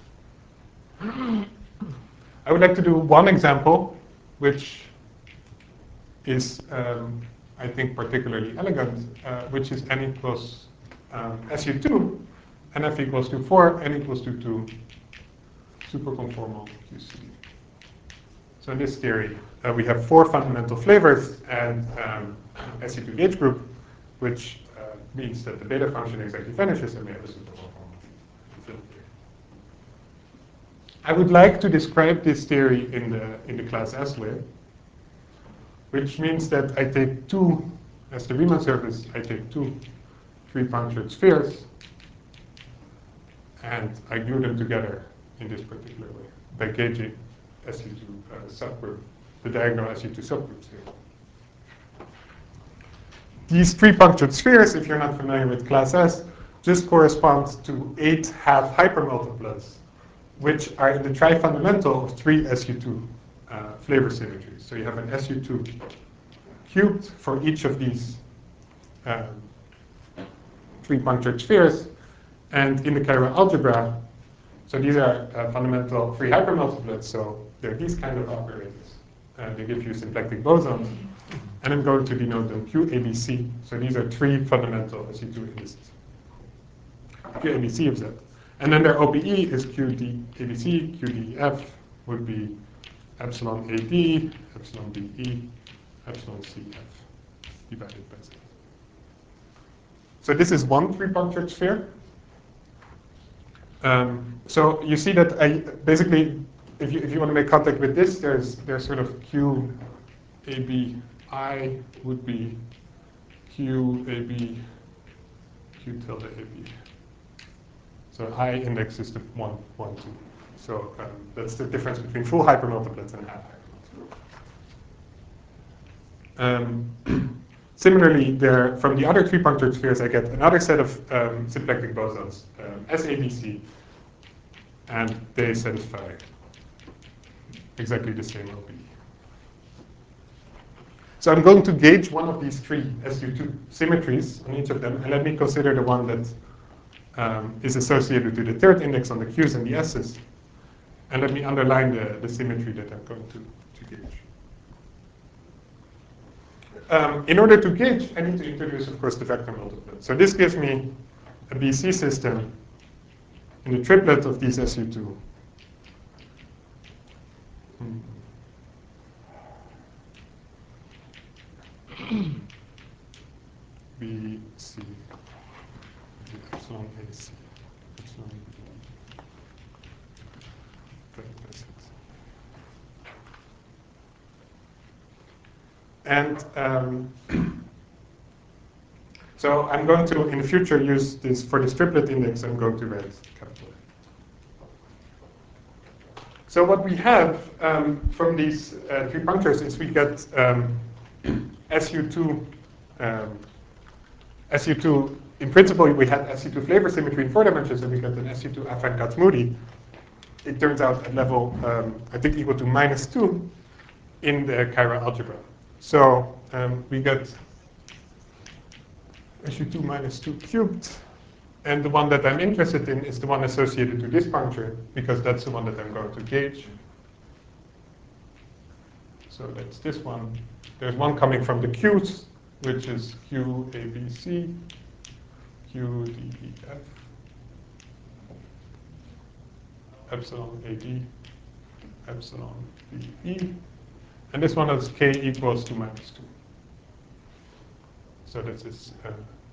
I would like to do one example, which is, um, I think, particularly elegant, uh, which is n equals um, S U two, and f equals to four, n equals to two, superconformal Q C D. So in this theory, uh, we have four fundamental flavors and um, S U two gauge group, which uh, means that the beta function exactly vanishes, and we have a superconformal field theory. I would like to describe this theory in the in the class S way, which means that I take two, as the Riemann surface, I take two three-punctured spheres, and I glue them together in this particular way by gauging S U two uh, subgroup, the diagonal S U two subgroups here. These three-punctured spheres, if you're not familiar with class S, just correspond to eight half hypermultiplets, which are in the trifundamental of three S U two uh, flavor symmetries. So you have an S U two cubed for each of these um, three punctured spheres, and in the chiral algebra, so these are uh, fundamental three hypermultiplets, so they're these kind of operators. Uh, they give you symplectic bosons, and I'm going to denote them Q A B C. So these are three fundamental S U two indices. Q A B C of Z. And then their O B E is Q D A B C, Q D E F would be epsilon A D, epsilon B E, epsilon C F divided by Z. So this is one three-punctured sphere. Um, so you see that I basically, if you if you want to make contact with this, there's there's sort of Q A B I would be Q A B Q tilde A B. So I index is the one, one, two. So um, that's the difference between full hypermultiplets and half hypermultiplets. Um, similarly, there from the other three punctured spheres, I get another set of um, symplectic bosons, um, S A B C, and they satisfy exactly the same O B E. So I'm going to gauge one of these three S U two symmetries on each of them, and let me consider the one that Um, is associated to the third index on the Q's and the S's. And let me underline the, the symmetry that I'm going to, to gauge. Um, in order to gauge, I need to introduce, of course, the vector multiplet. So this gives me a B C system in the triplet of these S U two. Hmm. B, C, epsilon A, C, epsilon B. And um, so I'm going to, in the future, use this for this triplet index. I'm going to write capital A. So what we have um, from these uh, three punctures is we get um, S U two. Um, S U two, in principle, we had S U two flavor symmetry in four dimensions, and we get an S U two affine Kac-Moody. It turns out at level, um, I think, equal to minus two in the chiral algebra. So um, we get S U two minus two cubed. And the one that I'm interested in is the one associated to this puncture, because that's the one that I'm going to gauge. So that's this one. There's one coming from the Q's, which is Q A B C, Q D E F, epsilon A D, epsilon B E. And this one is K equals to minus two. So this is uh,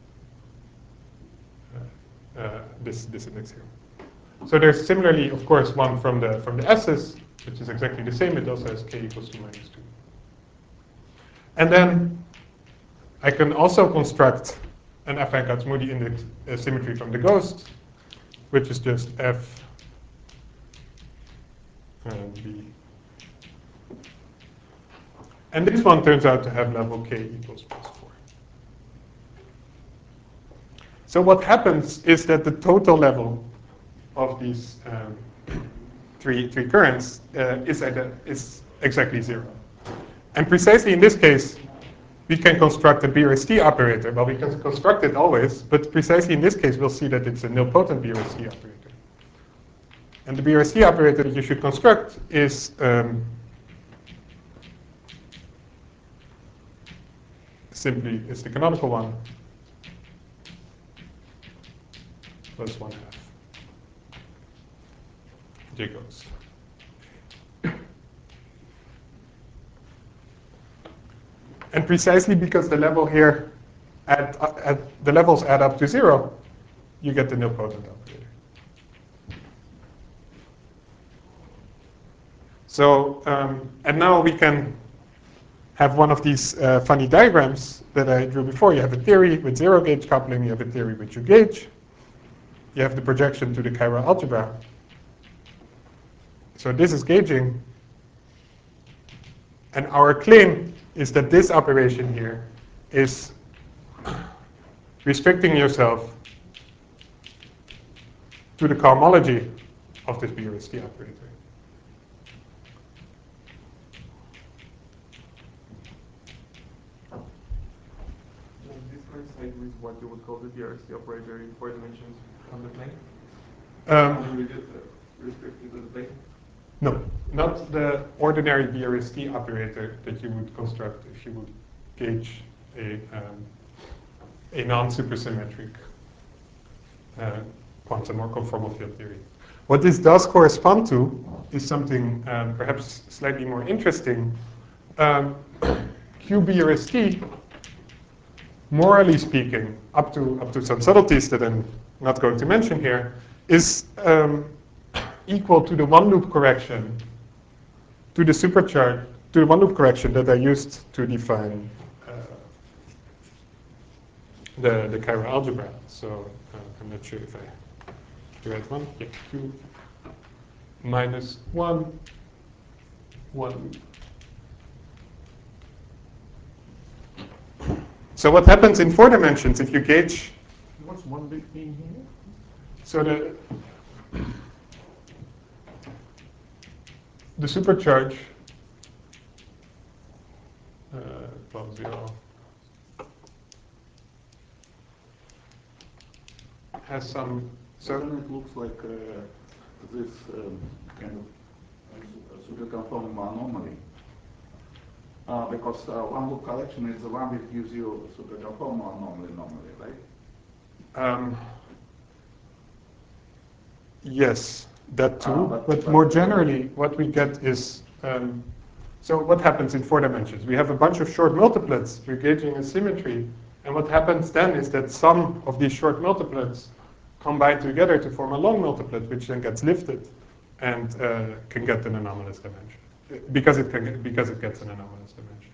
uh, uh, this, this index here. So there's similarly, of course, one from the from the S's, which is exactly the same. It also has K equals to minus two. And then I can also construct an affine Kac-Moody index uh, symmetry from the ghost, which is just F and B. And this one turns out to have level k equals plus four. So what happens is that the total level of these um, three, three currents uh, is, at a, is exactly zero. And precisely in this case, we can construct a B R S T operator. Well, we can construct it always, but precisely in this case, we'll see that it's a nilpotent B R S T operator. And the B R S T operator that you should construct is um, simply is the canonical one plus one half J ghost. And precisely because the level here, add, uh, add, the levels add up to zero, you get the nilpotent operator. So, um, and now we can have one of these uh, funny diagrams that I drew before. You have a theory with zero gauge coupling, you have a theory with two gauge. You have the projection to the chiral algebra. So this is gauging. And our claim is that this operation here is restricting yourself to the cohomology of this B R S T operator. Does this coincide with what you would call the B R S T operator in four dimensions on the plane? Um, When you reduce the restricted to the plane? No, not the ordinary B R S T operator that you would construct if you would gauge a, um, a non-supersymmetric uh, quantum or conformal field theory. What this does correspond to is something um, perhaps slightly more interesting. Um, Q B R S T, morally speaking, up to, up to some subtleties that I'm not going to mention here, is um, equal to the one loop correction to the supercharge, to the one loop correction that I used to define uh, the, the chiral algebra. So uh, I'm not sure if I the right one. Yeah, Q minus one, one. So what happens in four dimensions if you gauge? What's one big thing here? So the the supercharge uh, twelve zero has some. So So then it looks like uh, this um, kind of pseudo-conformal anomaly. Uh, because uh, one loop collection is the one that gives you pseudo-conformal anomaly normally, right? um, yes, that too. Ah, but- but, but, more uh, generally, what we get is um, so what happens in four dimensions? We have a bunch of short multiplets. We're gauging a symmetry, and what happens then is that some of these short multiplets combine together to form a long multiplet, which then gets lifted and uh, can get an anomalous dimension because it can get, because it gets an anomalous dimension.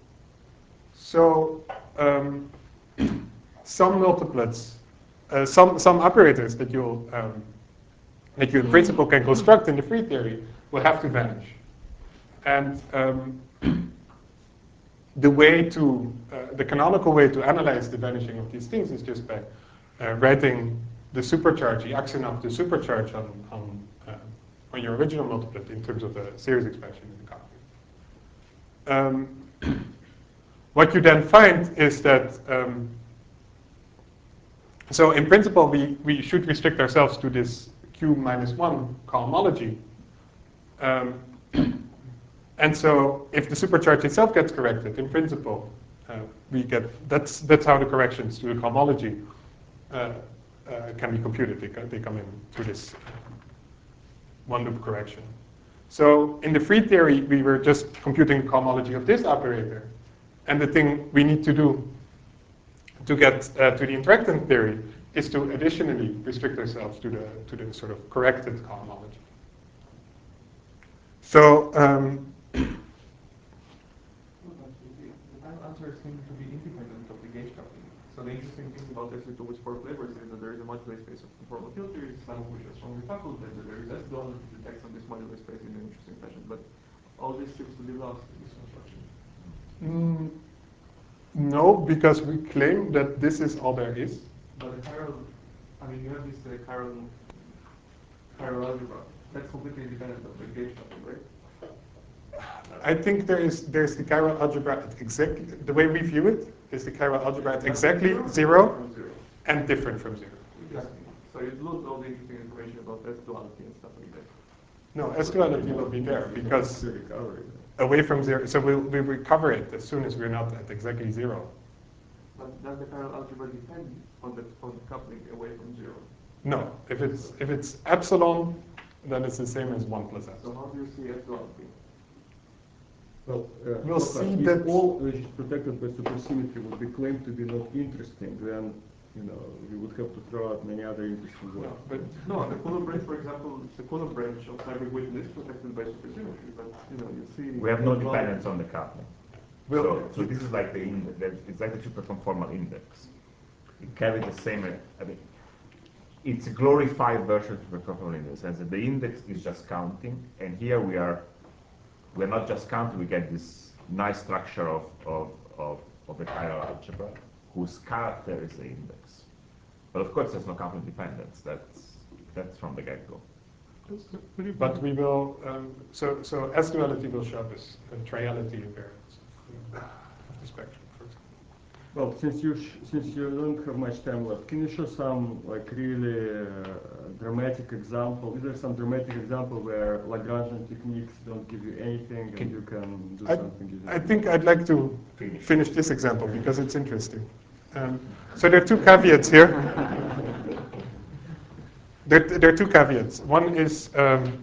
So um, some multiplets, uh, some some operators that you um, that you in principle can construct in the free theory will have to vanish, and um, the way to uh, the canonical way to analyze the vanishing of these things is just by uh, writing the supercharge, the action of the supercharge on on, uh, on your original multiplet in terms of the series expansion in the copy. Um, what you then find is that um, so in principle we we should restrict ourselves to this Q minus one cohomology. Um, and so if the supercharge itself gets corrected, in principle, uh, we get that's that's how the corrections to the cohomology uh, uh, can be computed. They, they come in through this one loop correction. So in the free theory, we were just computing the cohomology of this operator, and the thing we need to do to get uh, to the interactant theory is to additionally restrict ourselves to the to the sort of corrected cohomology. So um, The time answers seem to be independent of the gauge coupling. So the interesting thing about S V two with four flavors is that there is a modular space of conformal filters, some of which are strongly coupled, and there is S duality that detects on this modular space in an interesting fashion. But all this seems to be lost in this construction. Mm, no, because we claim that this is all there is. But the chiral, I mean, you have this uh, chiral, chiral algebra. That's completely independent of the gauge couple, right? I think there is there's the chiral algebra at exactly the way we view it is the chiral algebra at exactly zero From zero. and different from zero. Exactly. So you lose all the interesting information about S duality and stuff like that. No, S duality will be there because The recovery. away from zero, so we'll we recover it as soon as we're not at exactly zero. But does the chiral algebra depend on the on the coupling away from zero? No, if it's if it's epsilon, then it's the same as one plus So epsilon. how do you see S duality? Well, uh, We'll Kostas, see if that- all which is protected by supersymmetry would be claimed to be not interesting, then you know we would have to throw out many other interesting No, ones. but No, the Coulomb branch, for example, the Coulomb branch of cyber Witten is protected by supersymmetry, but you know you see. We have no S duality. dependence on the coupling. Well, So, so this is like the index, it's like the superconformal index. It carries the same, I mean, it's a glorified version of superconformal in the sense that the index is just counting, and here we are, we're not just counting, we get this nice structure of, of, of, of the chiral algebra, whose character is the index. But of course, there's no coupling dependence, that's, that's from the get-go. but we will um, so so S duality will show us a triality invariance of the spectrum, for example. Well, since you sh since you don't have much time left, can you show some like really uh, dramatic example? Is there some dramatic example where Lagrangian techniques don't give you anything and you can do I, something using I it? think I'd like to finish this example because it's interesting. Um, so there are two caveats here. There, there are two caveats. One is um,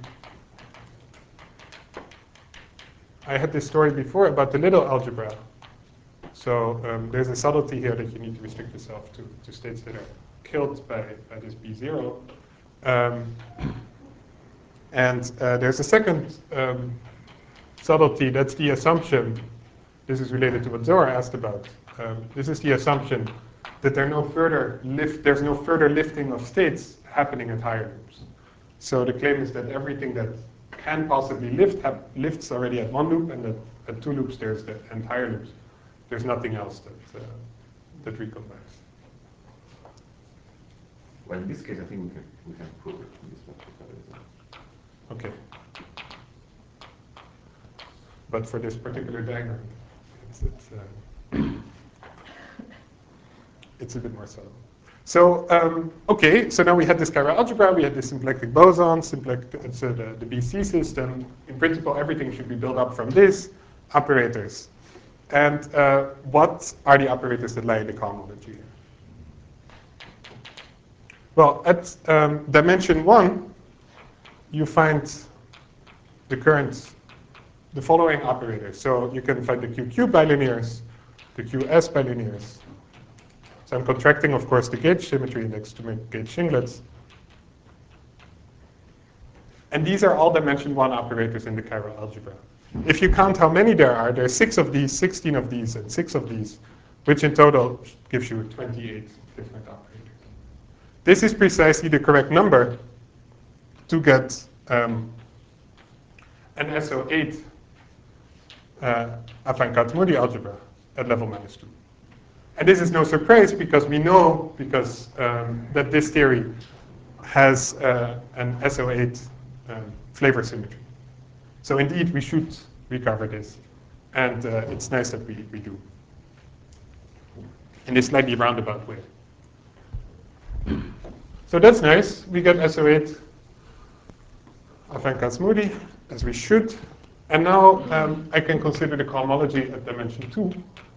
I had this story before about the little algebra. So um, there's a subtlety here that you need to restrict yourself to, to states that are killed by, by this B zero. Um, and uh, there's a second um, subtlety, that's the assumption. This is related to what Zohar asked about. Um, this is the assumption that there are no further lift, there's no further lifting of states happening at higher loops. So the claim is that everything that can possibly lift hap- lifts already at one loop, and that at two loops there's the and higher loops. There's nothing else that uh, that recombines. Well, in this case, I think we can, we can prove it in this particular example. Okay. But for this particular diagram, it's it's, uh, it's a bit more subtle. So um, okay, so now we had this chiral algebra, we had this symplectic boson, symplectic, so the, the B C system. In principle, everything should be built up from this operators. And uh, what are the operators that lie in the cohomology here? Well, at um, dimension one, you find the current, the following operators. So you can find the Q Q bilinears, the Q S bilinears. So I'm contracting, of course, the gauge symmetry index to make gauge singlets. And these are all dimension one operators in the chiral algebra. If you count how many there are, there are six of these, sixteen of these, and six of these, which in total gives you twenty-eight different operators. This is precisely the correct number to get um, an S O eight uh, Afan-Kac-Moody algebra at level minus two. And this is no surprise because we know because um, that this theory has uh, an S O eight um, flavor symmetry. So indeed, we should recover this. And uh, it's nice that we, we do. In this slightly roundabout way. So that's nice. We get S O eight Afan-Kac-Moody, as we should. And now um, I can consider the cohomology at dimension two.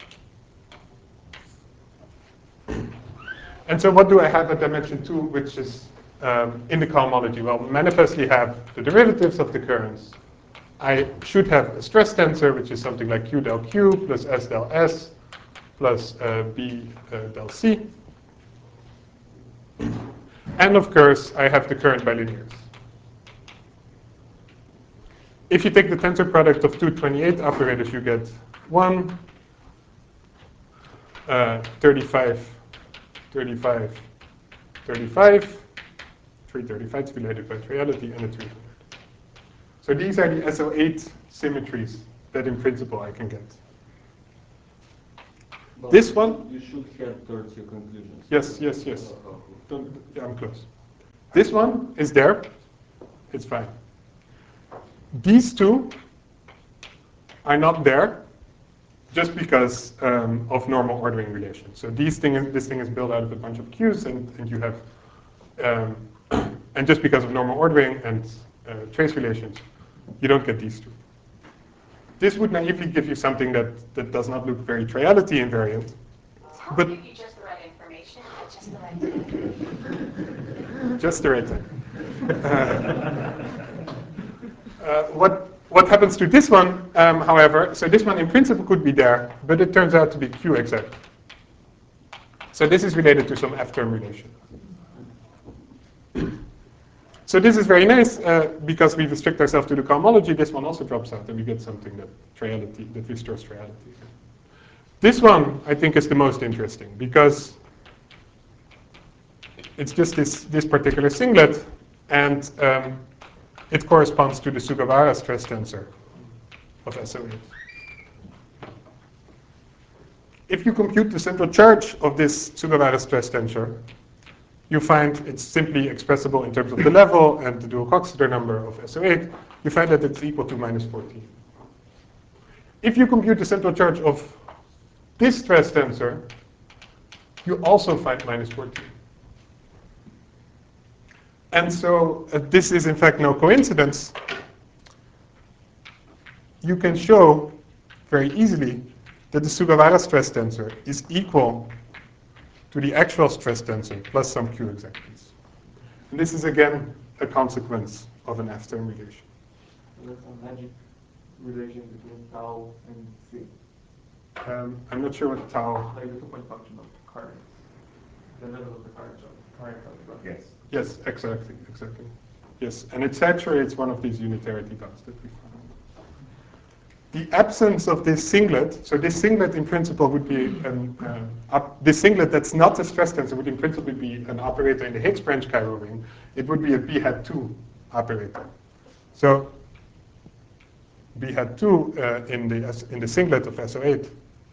And so what do I have at dimension two, which is um, in the cohomology? Well, manifestly have the derivatives of the currents. I should have a stress tensor, which is something like Q del Q plus S del S plus uh, B uh, del C. And of course, I have the current bilinears. If you take the tensor product of two twenty-eight operators, you get one, uh, thirty-five, thirty-five, thirty-five, three thirty-five is related by triality, and a three hundred. So these are the S O eight symmetries that in principle I can get. But This one? You should head towards your conclusions. Yes, yes, yes. Don't, yeah, I'm close. This one is there. It's fine. These two are not there just because um, of normal ordering relations. So these thing, this thing is built out of a bunch of queues, and, and you have, um, and just because of normal ordering and uh, trace relations, you don't get these two. This would naively give you something that, that does not look very triality invariant. I'll But give you just the right information at just the right time. just the right time. Uh, uh, what, what happens to this one, um, however, so this one in principle could be there, but it turns out to be Q exact. So this is related to some F-term relation. So this is very nice uh, because we restrict ourselves to the cohomology. This one also drops out, and we get something that triality, that restores triality. This one, I think, is the most interesting because it's just this, this particular singlet, and um, it corresponds to the Sugawara stress tensor of S O eight. If you compute the central charge of this Sugawara stress tensor, you find it's simply expressible in terms of the level and the dual Coxeter number of S O eight. You find that it's equal to minus fourteen. If you compute the central charge of this stress tensor, you also find minus fourteen. And so uh, this is in fact no coincidence. You can show very easily that the Sugawara stress tensor is equal to the actual stress tensor plus some Q exactness. And this is again a consequence of an F-term relation. That's a magic relation between tau and C. Um, I'm not sure what tau. Like the two-point function of currents. The level of the current of current of Yes. Yes, exactly, exactly. Yes, and it saturates one of these unitarity dots that we found. The absence of this singlet, so this singlet in principle would be an, uh, up, this singlet that's not a stress tensor would in principle be an operator in the Higgs branch chiral ring. It would be a B hat two operator. So B hat two uh, in the in the singlet of S O eight.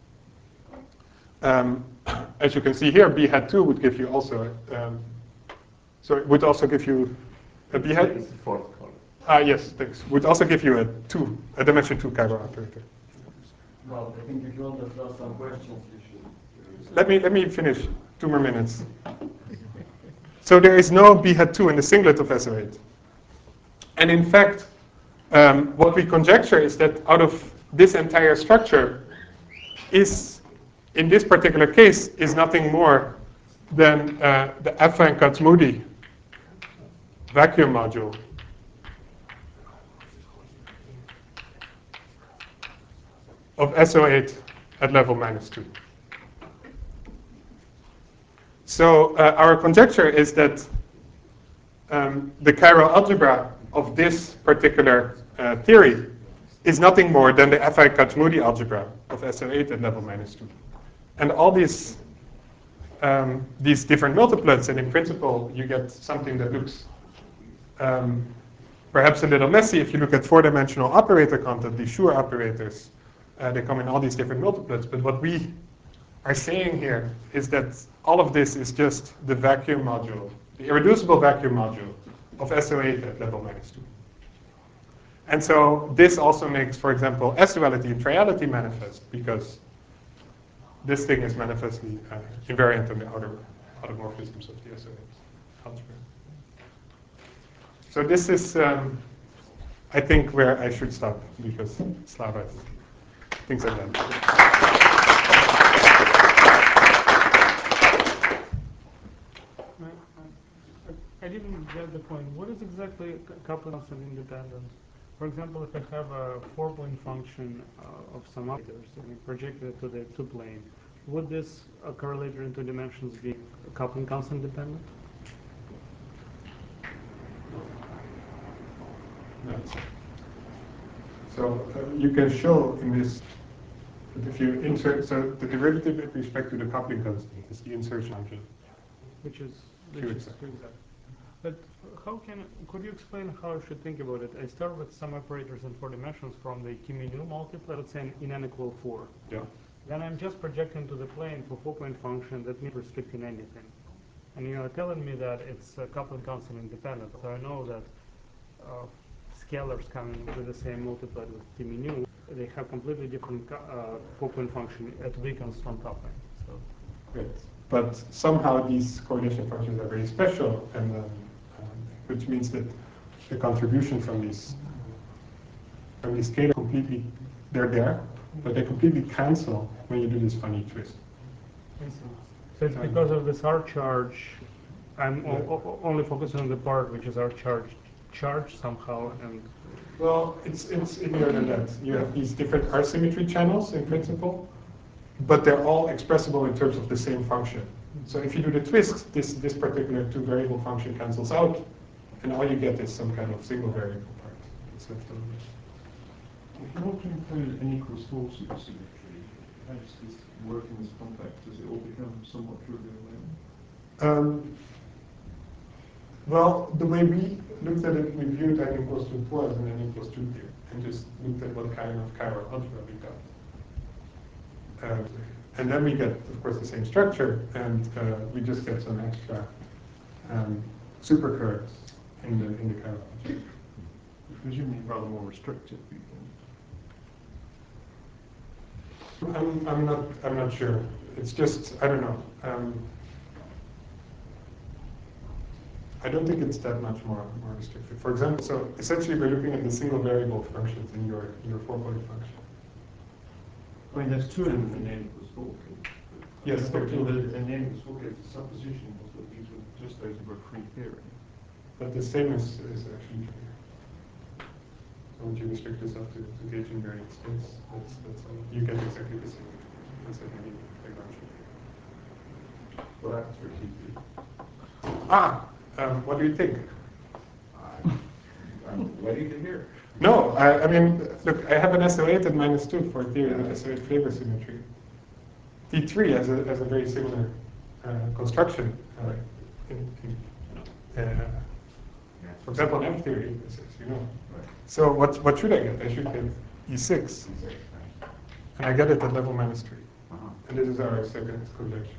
Um, as you can see here, B hat two would give you also, um, so it would also give you a B hat. It's the fourth column. Ah, yes, thanks. Would also give you a two, a dimension two chiral operator. Well, I think if you want to ask some questions, you should. Let me let me finish. Two more minutes. So there is no B hat two in the singlet of S O eight. And in fact, um, what we conjecture is that out of this entire structure is, in this particular case, is nothing more than uh, the Afan-Kac-Moody vacuum module. Of S O eight at level minus two. So uh, our conjecture is that um, the chiral algebra of this particular uh, theory is nothing more than the Afan-Kac-Moody algebra of S O eight at level minus two. And all these, um, these different multiplets, and in principle, you get something that looks um, perhaps a little messy if you look at four-dimensional operator content, these Schur operators. Uh, they come in all these different multiplets, but what we are saying here is that all of this is just the vacuum module, the irreducible vacuum module of S O eight at level minus two. And so this also makes, for example, S-duality and triality manifest, because this thing is manifestly uh, invariant in the outer automorphisms of the S O eight algebra. So this is, um, I think, where I should stop, because Slava is things like that. I didn't get the point. What is exactly coupling constant independence? For example, if I have a four-point function uh, of some operators and we project it to the two-plane, would this uh, correlator in two dimensions be coupling constant dependent? Yes. So uh, you can show in this that if you insert, so the derivative with respect to the coupling constant is the insertion function which is Two which is exact. two exact. But how can could you explain how I should think about it? I start with some operators in four dimensions from the Kimi-Nu multiplet, let's say in n equal four. Yeah. Then I'm just projecting to the plane for four-point function that means restricting anything. And you are telling me that it's uh, coupling constant independent. So I know that uh, scalars coming with the same multiplet with Kimi-Nu, they have completely different uh, four-point function at weakness from coupling. So. Great. But somehow these coordination functions are very special, and um, um, which means that the contribution from these from these scalars completely, they're there, but they completely cancel when you do this funny twist. So it's because of this R charge, I'm o o only focusing on the part which is R charge charge somehow, and well, it's it's easier than that. You have these different R symmetry channels in principle, but they're all expressible in terms of the same function. So if you do the twist, this this particular two variable function cancels out, and all you get is some kind of single variable part. It's left over. If you want to include n equals four supersymmetry, how does this work in this context? Does it all become somewhat trivial then? Um, well, the way we looked at it, we viewed n equals two four as an n equals two here, and just looked at what kind of chiral algebra we got. Um, and then we get, of course, the same structure, and uh, we just get some extra um, supercurves in the in the chiral algebra. Presumably rather more restrictive people. I'm, I'm not I'm not sure. It's just I don't know. Um, I don't think it's that much more more restrictive. For example, so essentially we're looking at the single variable functions in your your four-point function. I mean, there's two of them in n equals four. Yes, there are two. The n equals four case, the supposition was that these were just those who were free theory. But the same is, is actually true. So once you restrict yourself to, to gauge invariant states, that's, that's all. You get exactly the same as in any Lagrangian. Well, that's for T P. Ah! Um, what do you think? I'm ready to hear. No, I, I mean, look, I have an S O eight at minus two for a theory of S O eight flavor symmetry. T three has a, has a very similar uh, construction. Uh, in, in, uh, for example, in F theory, as you know. So what, what should I get? I should get E six. And I get it at level minus three. And this is our second conjecture.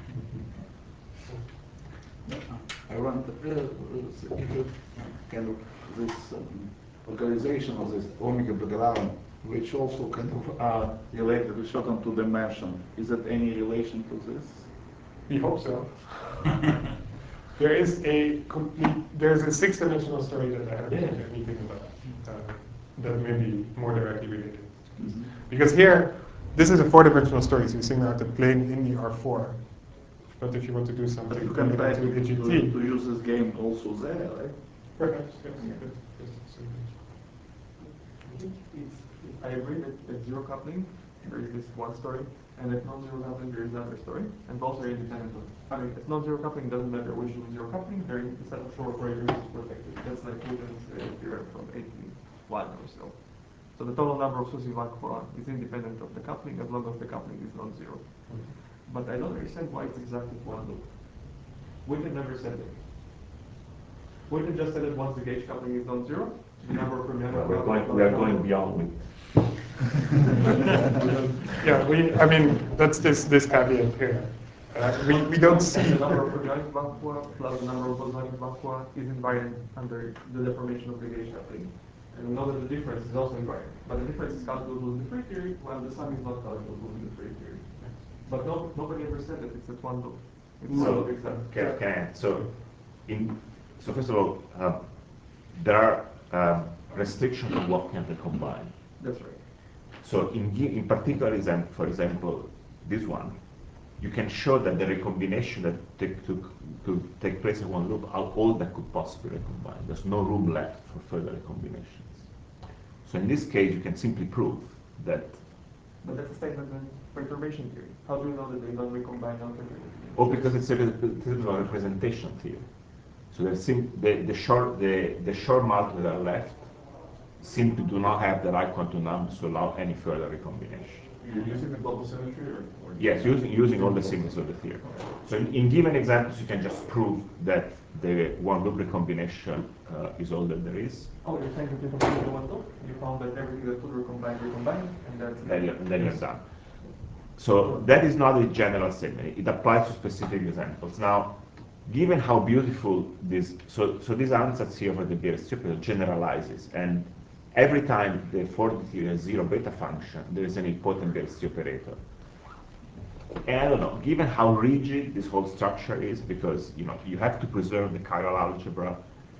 I want uh, uh, into kind of this um, localization of this omega background, which also kind of are related to certain two dimension. Is there any relation to this? We hope so. There is a complete, there's a six-dimensional story that I haven't heard anything about uh, that may be more directly related. Mm-hmm. Because here, this is a four-dimensional story, so you single out the plane in the R four. But if you want to do something But you can try to, to A G to, T, to use this game also there, right? perhaps, yes, yes, yes, certainly. I think it's, I agree that at zero coupling, there is this one story, and at non-zero coupling, there is another story, and both are independent of it. I mean, at non-zero coupling, doesn't matter which is zero coupling, there is a set of short operators is protected. That's like Newton's uh, theorem from eighty-one or so. So the total number of Susy-Lacroix is independent of the coupling as long as the coupling is non-zero. But I don't understand why it's exactly one loop. Witten never said that. Witten just said that once the gauge coupling is non-zero, the number of Fermionic We're going, we are going beyond with. Yeah, we, I mean, that's this, this caveat here. Uh, we, we don't see. And the number of Fermionic Lacroix plus the number of Bosonic Lacroix is invariant under the deformation of the gauge coupling. And we know that the difference is also invariant. But the difference is calculable in the free theory, while the sum is not calculable in the free theory. But no, nobody ever said that it's at one loop. It's one So, loop exact. can, can I, so, in, so first of all, uh, there are um, restrictions on what can be combined. That's right. So in, gi- in particular, exam- for example, this one, you can show that the recombination that take, took, to take place in one loop are all that could possibly recombine. There's no room left for further recombinations. So in this case, you can simply prove that. But that's a statement in perturbation theory. How do you know that they don't recombine non-perturbative? Oh, because it's a little representation theory. So the, sim- the, the short the, the short multiples that are left simply do not have the right quantum numbers to allow any further recombination. You're using the global symmetry or? or Yes, using, using all the symbols of the theorem. So in, in given examples, you can just prove that the one loop recombination uh, is all that there is. Oh, you're saying that you completed the one loop, you found that everything that could recombine, recombined, and that's... Then you're, then you're done. So that is not a general statement. It applies to specific examples. Now, given how beautiful this, so, so this ansatz here for the Biot operator generalizes, and every time the Ford theory has zero beta function, there is an important Biot operator. And I don't know, given how rigid this whole structure is, because you know you have to preserve the chiral algebra,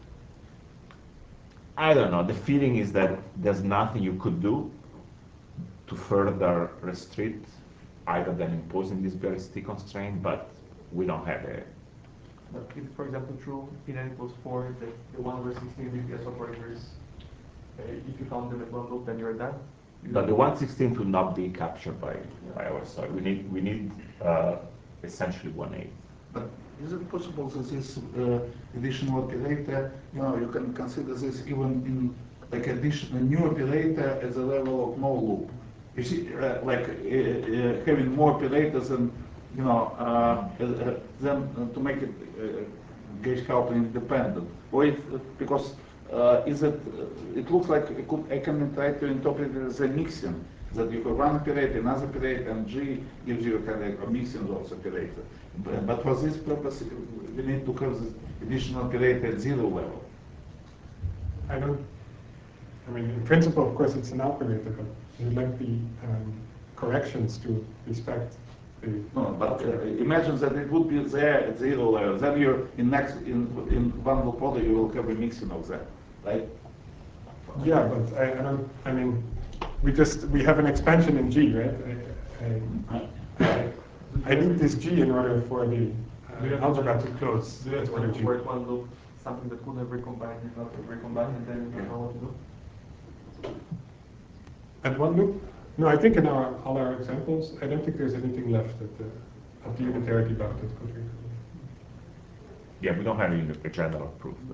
I don't know, the feeling is that there's nothing you could do to further restrict either than imposing this Biot constraint, but we don't have a... But if, for example, true in n equals four, that the one over sixteen B P S operators, uh, if you count them at one loop, then you're done. You But the one sixteen will not be captured by, by our side. We need, we need uh, essentially one eighth. But is it possible that this uh, additional operator, you know, you can consider this even in like addition, a new operator at the level of no loop? You see, uh, like uh, uh, having more operators and, you know, uh, uh, then uh, to make it uh, Gauge-Halpern independent. Or if, because uh, is it, uh, it looks like it could, I can try to interpret it as a mixing, that you have one operator, another operator, and G gives you a kind of a mixing of those operators. But, but for this purpose, we need to have this additional operator at zero level. I don't, I mean, in principle, of course, it's an operator, but there might be um, corrections to respect the... No, but uh, imagine that it would be there at zero level. Then you're in next, in, in one loop order, you will have a mixing of that, right? Yeah, but I, I don't, I mean, we just, we have an expansion in G, right? I, I, I, I need this G in order for the uh, algebra to close. Do you have That's what a to G. work one loop, something that could have recombined, if not recombined, and then you know what to do? At one loop? No, I think in our, all our examples, I don't think there's anything left at the, at the unitary debug that could recombine. Yeah, we don't have a general proof though.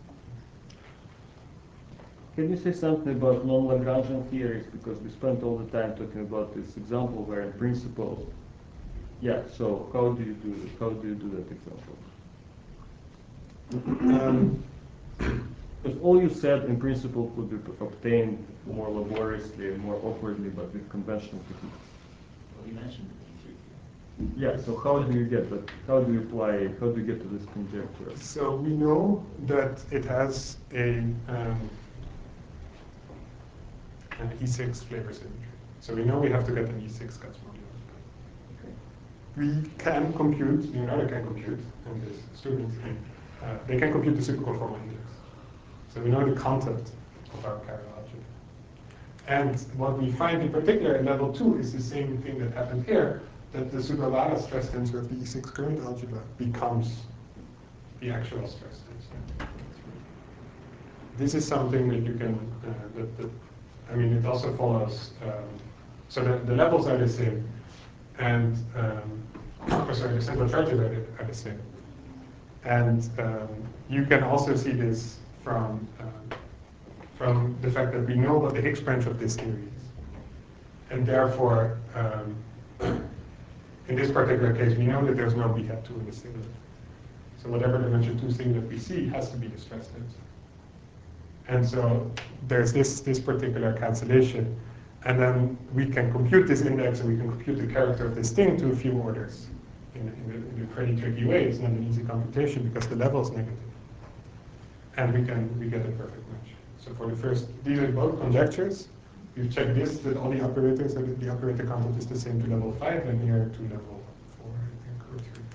Can you say something about non-Lagrangian theories? Because we spent all the time talking about this example where in principle, yeah, so how do you do how do you do that example? Um, Because all you said in principle could be obtained more laboriously and more awkwardly, but with conventional techniques. Well, you mentioned it. Yeah, so how do you get that? How do you apply, how do you get to this conjecture? So we know that it has a um, an E six flavor symmetry. So we know we have to get an E six Katz modulus. Okay. We can compute, Leonardo can compute, and his students, uh, they can compute the superconformal index. So we know the content of our chiral algebra. And what we find in particular in level two is the same thing that happened here, that the super-Lada stress tensor of the E six current algebra becomes the actual stress tensor. This is something that you can, uh, that, that, I mean, it also follows, um, so the, the levels are the same, and, um, oh, sorry, the central charges are the, are the same. And um, you can also see this from, um, from the fact that we know what the Higgs branch of this theory is. And therefore, um, in this particular case, we know that there's no B hat two in the singlet. So whatever dimension two singlet we see has to be the stress tensor. And so there's this, this particular cancellation. And then we can compute this index, and we can compute the character of this thing to a few orders in, in, a, in a pretty tricky way. It's not an easy computation because the level is negative. And we can we get a perfect match. So for the first, these are both conjectures. We've checked this, that all the operators, that the operator content is the same to level five, and here to level four, I think, or three.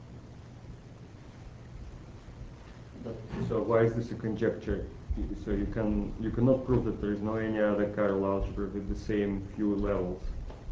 So why is this a conjecture? So you can you cannot prove that there is no any other chiral algebra with the same few levels.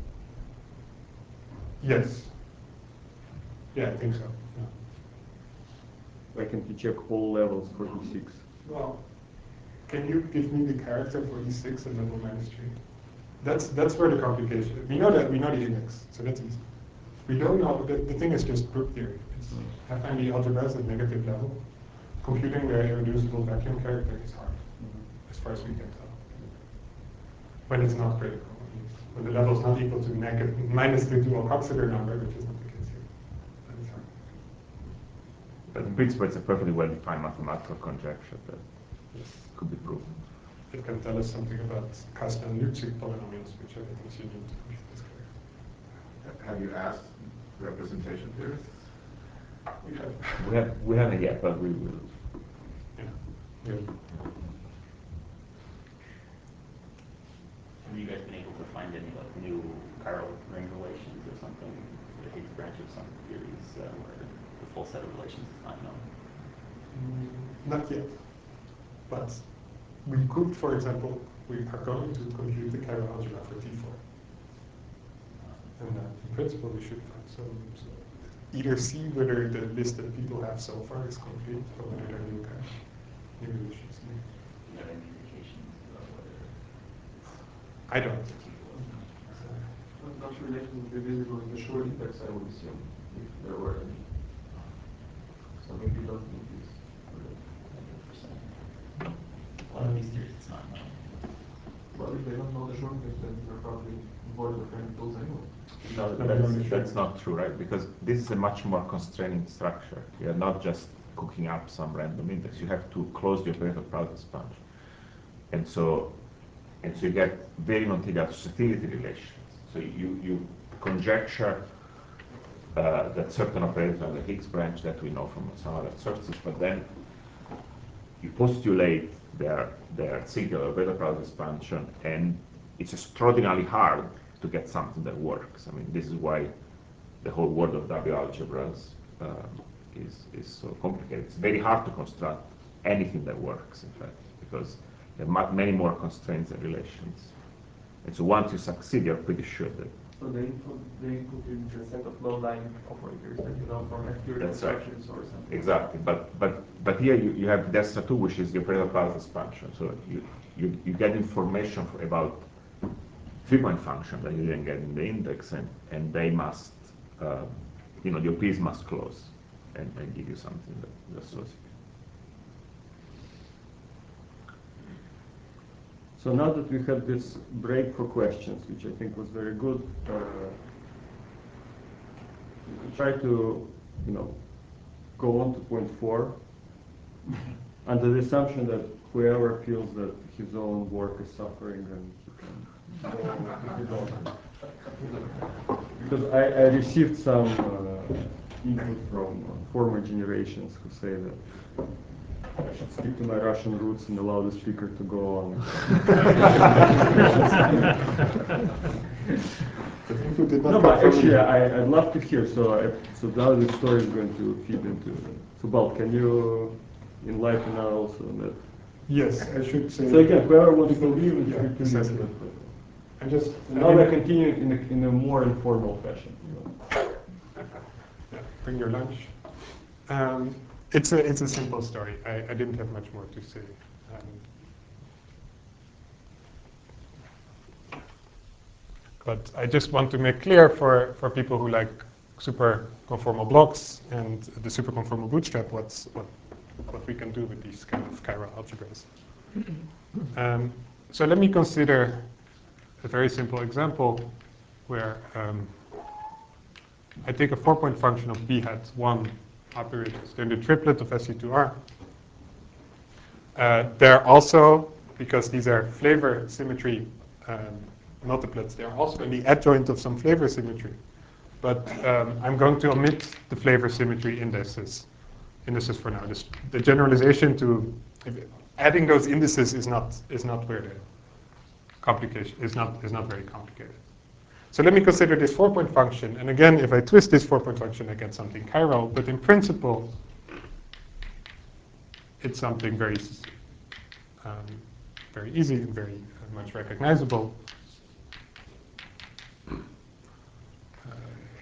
Yes. Yeah, I think so. Yeah. Why can't you check all levels for E six? Well, can you give me the character for E six and level minus three? That's that's where the complication is. We know that we know the index, so that's easy. We don't know the, the thing is just group theory. It's have any algebras at negative level. Computing the irreducible vacuum character is hard, mm-hmm. as far as we can tell. When it's not critical, at least. when the level is not equal to negative minus the dual Coxeter number, which is not the case here. But in principle, it's a perfectly well-defined mathematical conjecture that Yes. could be proven. It can tell us something about Castellan-Lützig polynomials, which I think you need to compute this clear. Have you asked representation theorists? We have. We have we haven't yet, but we will. Yeah. We'll, Have you guys been able to find any like new chiral ring relations or something for the Higgs branch of some theories uh, where the full set of relations is not known? Not yet. But we could, for example, we are going to compute the chiral algebra for T four. And uh, in principle, we should find some, some. Either see whether the list that people have so far is complete or whether there are new, uh, new relations. Do you have any indications about whether I don't. Those relations would be visible in the short index, I would assume, if there were any. So maybe you don't need this. a lot of these theories it's not known? Well, if they don't know the short index, then they're probably void of any tools anyway. No, that's, that's not true, right? Because this is a much more constraining structure. You're not just cooking up some random index. You have to close the operator product sponge. And so, and so you get very non-trivial susceptibility relations. So you, you conjecture uh, that certain operators are the Higgs branch that we know from some other sources, but then you postulate their, their singular operator product expansion, and it's extraordinarily hard to get something that works. I mean, this is why the whole world of W algebras um, is, is so complicated. It's very hard to construct anything that works, in fact, because there are many more constraints and relations. And so once you succeed, you're pretty sure that. So they input, they input in the set of low-lying operators that you know from F theory That's right. constructions or something. Exactly, but but but here you, you have Destra two, which is the operator product expansion. So you, you, you get information for, about three-point function that you didn't get in the index, and, and they must, uh, you know, the O Ps must close and, and give you something that, that's associated. So now that we have this break for questions, which I think was very good, uh, we try to, you know, go on to point four, under the assumption that whoever feels that his own work is suffering and he can go on if he don't. Because I, I received some uh, input from uh, former generations who say that I should stick to my Russian roots and allow the speaker to go on. No, but actually, I, I'd love to hear. So, I, so now the story is going to feed into. So, Balt, can you enlighten us also on that? Yes, I should say. So again, whoever wants to leave, is Yeah, free to leave. precisely. I just Now I continue in a, in a more informal fashion. You know. Yeah, bring your lunch. Um, it's a it's a simple story. I, I didn't have much more to say. Um, but I just want to make clear for, for people who like super conformal blocks and the super conformal bootstrap what's what what we can do with these kind of chiral algebras. Um, so let me consider a very simple example where um, I take a four-point function of b hat one operators. They're the triplet of S U two R. Uh, they're also, because these are flavor symmetry um, multiplets, they're also in the adjoint of some flavor symmetry. But um, I'm going to omit the flavor symmetry indices, indices for now. This, the generalization to adding those indices is not is not where the complication is not is not very complicated. So let me consider this four-point function. And again, if I twist this four-point function, I get something chiral. But in principle, it's something very, um, very easy and very uh, much recognizable. Uh,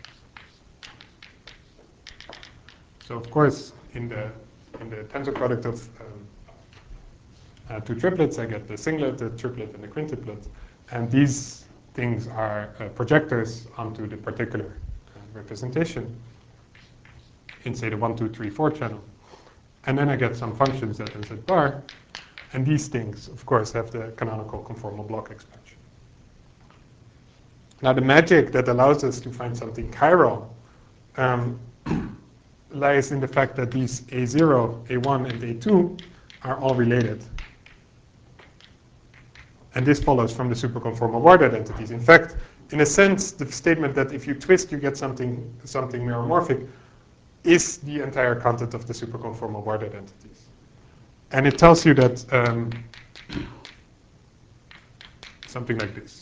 so of course, in the in the tensor product of um, uh, two triplets, I get the singlet, the triplet, and the quintuplet, and these things are uh, projectors onto the particular uh, representation in, say, the one, two, three, four channel. And then I get some functions at Z bar, and these things, of course, have the canonical conformal block expansion. Now the magic that allows us to find something chiral um, lies in the fact that these A zero, A one, and A two are all related. And this follows from the superconformal word identities. In fact, in a sense, the statement that if you twist, you get something, something meromorphic is the entire content of the superconformal word identities. And it tells you that um, something like this.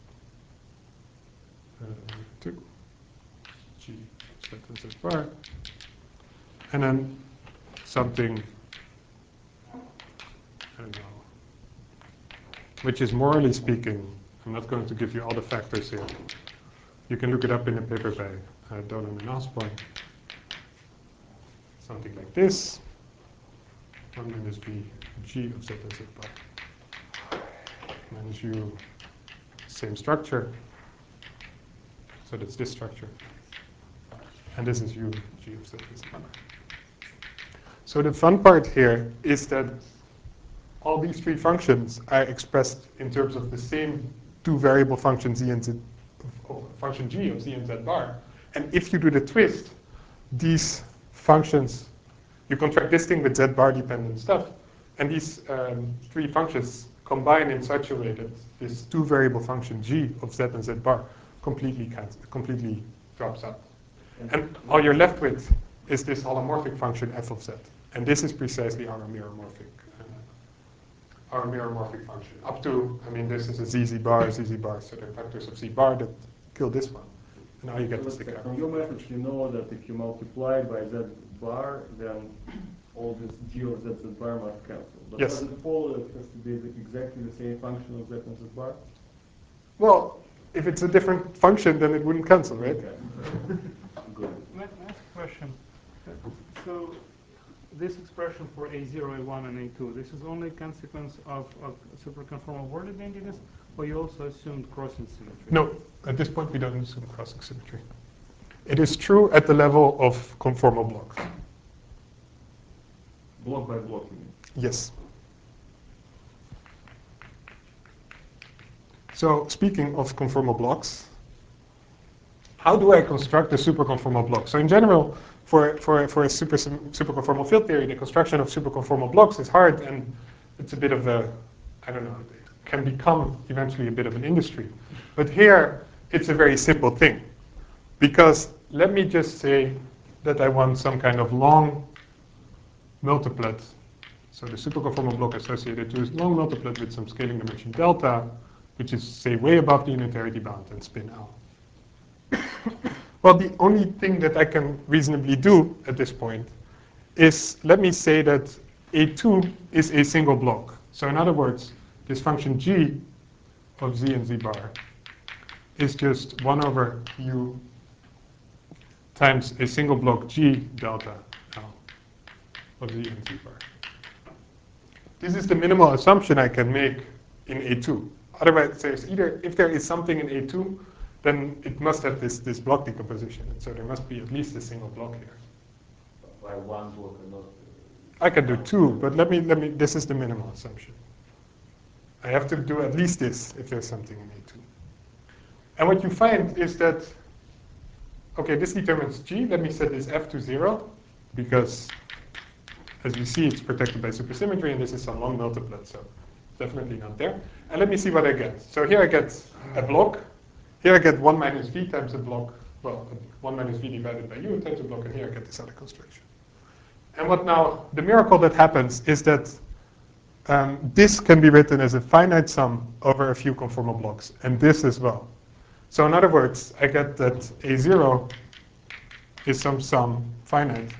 Uh, two, G, Z, and Z bar. And then something, I don't know, which is morally speaking, I'm not going to give you all the factors here. You can look it up in a paper by uh, Dolan and Osborne. Something like this. one minus B, G of Z and Z bar. Minus U, same structure. So that's this structure. And this is U, G of Z and Z bar. So the fun part here is that all these three functions are expressed in terms of the same two variable function Z and Z, oh, function G of Z and Z bar. And if you do the twist, these functions, you contract this thing with Z bar dependent stuff, and these um, three functions combine in such a way that this two variable function G of Z and Z bar completely cancel, completely drops out. And all you're left with is this holomorphic function F of Z. And this is precisely our meromorphic our meromorphic function. Up to, I mean, this is a Z Z bar, Z Z bar, so there are factors of Z bar that kill this one. And now you get So the stick from your method, you know that if you multiply by Z bar, then all this G of Z Z bar must cancel. But yes. does it follow that it has to be exactly the same function of Z and Z bar? Well, if it's a different function, then it wouldn't cancel, right? Okay. Good. Next question. So this expression for A zero, A one, and A two, this is only a consequence of, of superconformal word identities, or you also assumed crossing symmetry? No, at this point we don't assume crossing symmetry. It is true at the level of conformal blocks. Block by block, you mean? Yes. So speaking of conformal blocks, how do I construct a superconformal block? So in general, for, for, for a super, superconformal field theory, the construction of superconformal blocks is hard, and it's a bit of a, I don't know, it can become eventually a bit of an industry. But here, it's a very simple thing. Because let me just say that I want some kind of long multiplet. So the superconformal block associated to is long multiplet with some scaling dimension delta, which is, say, way above the unitarity bound and spin L. Well, the only thing that I can reasonably do at this point is, let me say that A two is a single block. So in other words, this function G of Z and Z bar is just one over U times a single block G delta L of Z and Z bar. This is the minimal assumption I can make in A two. Otherwise, there's either, if there is something in A two, then it must have this, this block decomposition. And so there must be at least a single block here. By one block and not... I can do two, but let me, let me, this is the minimal assumption. I have to do at least this if there's something in A two. And what you find is that, okay, this determines G. Let me set this F to zero, because as we see, it's protected by supersymmetry, and this is some long multiplet, so definitely not there. And let me see what I get. So here I get a block. Here I get one minus V times a block, well, one minus V divided by U times a block, and here I get this other construction. And what now, the miracle that happens is that um, this can be written as a finite sum over a few conformal blocks, and this as well. So in other words, I get that A zero is some sum finite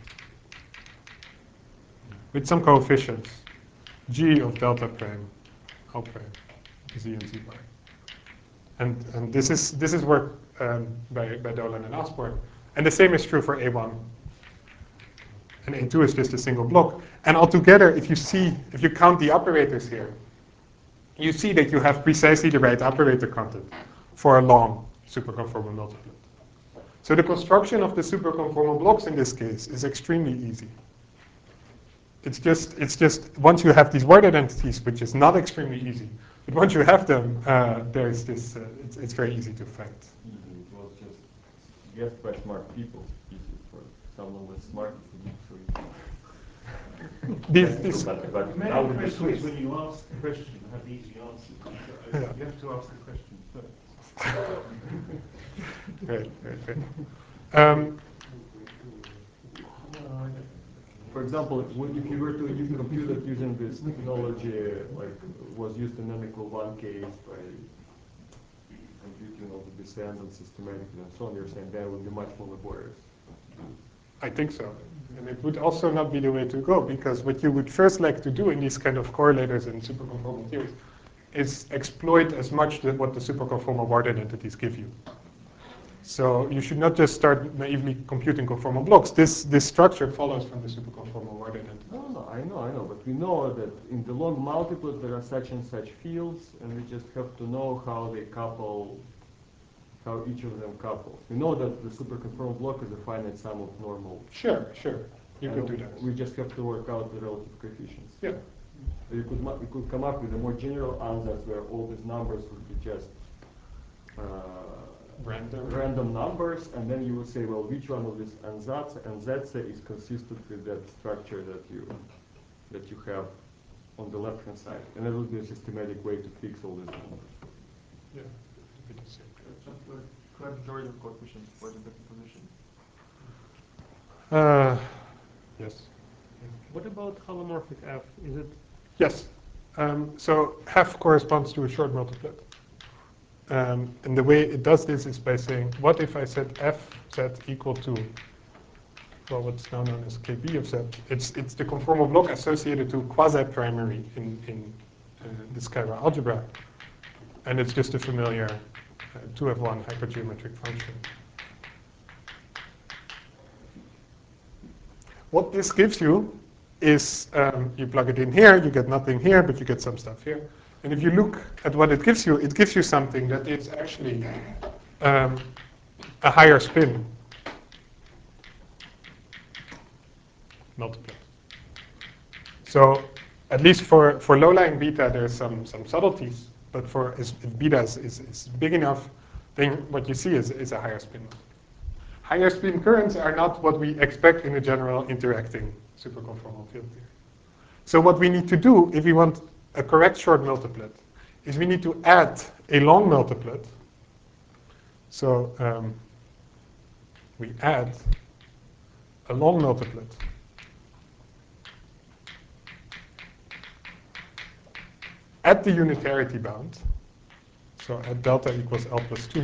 with some coefficients, G of delta prime, L prime, Z and Z bar. And, and this is this is work um, by, by Dolan and Osborne. And the same is true for A one. And A two is just a single block. And altogether, if you see, if you count the operators here, you see that you have precisely the right operator content for a long superconformal multiplet. So the construction of the superconformal blocks in this case is extremely easy. It's just, it's just once you have these word identities, which is not extremely easy, But once you have them, uh, there's this. Uh, it's, it's very easy to find. Easy. It was just guessed by smart people. Easy for someone with smart. It's so easy. This, this, But, but Many now with the questions Swiss, when you ask the question have easy answers. So Yeah. You have to ask the question first. right, right, right. Um, For example, when- if you were to use compute it using this technology, like was used in N equal one case by computing all the descendants systematically and so on, you're saying that would be much more laborious. I think so. And it would also not be the way to go, because what you would first like to do in these kind of correlators and superconformal theories is exploit as much the, what the superconformal Ward identities give you. So you should not just start naively computing conformal blocks. This, this structure follows from the superconformal Ward identity. No, no, I know, I know, but we know that in the long multiplet there are such and such fields, and we just have to know how they couple, how each of them couples. We know that the superconformal block is a finite sum of normal. Sure, sure. You and could do that. We just have to work out the relative coefficients. Yeah. You could, mu- you could come up with a more general ansatz where all these numbers would be just uh, Random. random numbers, and then you would say, well, which one of these ansatz and zetse is consistent with that structure that you that you have on the left hand side, and that would be a systematic way to fix all these numbers. Yeah. It'd be the same. Just the correct Jordan coefficient for the decomposition. Uh, yes. What about holomorphic F? Is it Yes. Um, so F corresponds to a short multiplet. Um, and the way it does this is by saying, what if I set F Z equal to, well, what's now known as K B of Z? It's, it's the conformal block associated to quasi-primary in, in uh, this chiral algebra. And it's just a familiar uh, two F one hypergeometric function. What this gives you is um, you plug it in here, you get nothing here, but you get some stuff here. And if you look at what it gives you, it gives you something that is actually um, a higher spin multiplet. So at least for, for low-lying beta, there's some, some subtleties, but for if beta is, is, is big enough, then what you see is, is a higher spin multiplet. Higher spin currents are not what we expect in a general interacting superconformal field theory. So what we need to do, if we want a correct short multiplet, is we need to add a long multiplet. So um, we add a long multiplet at the unitarity bound, so at delta equals L plus two.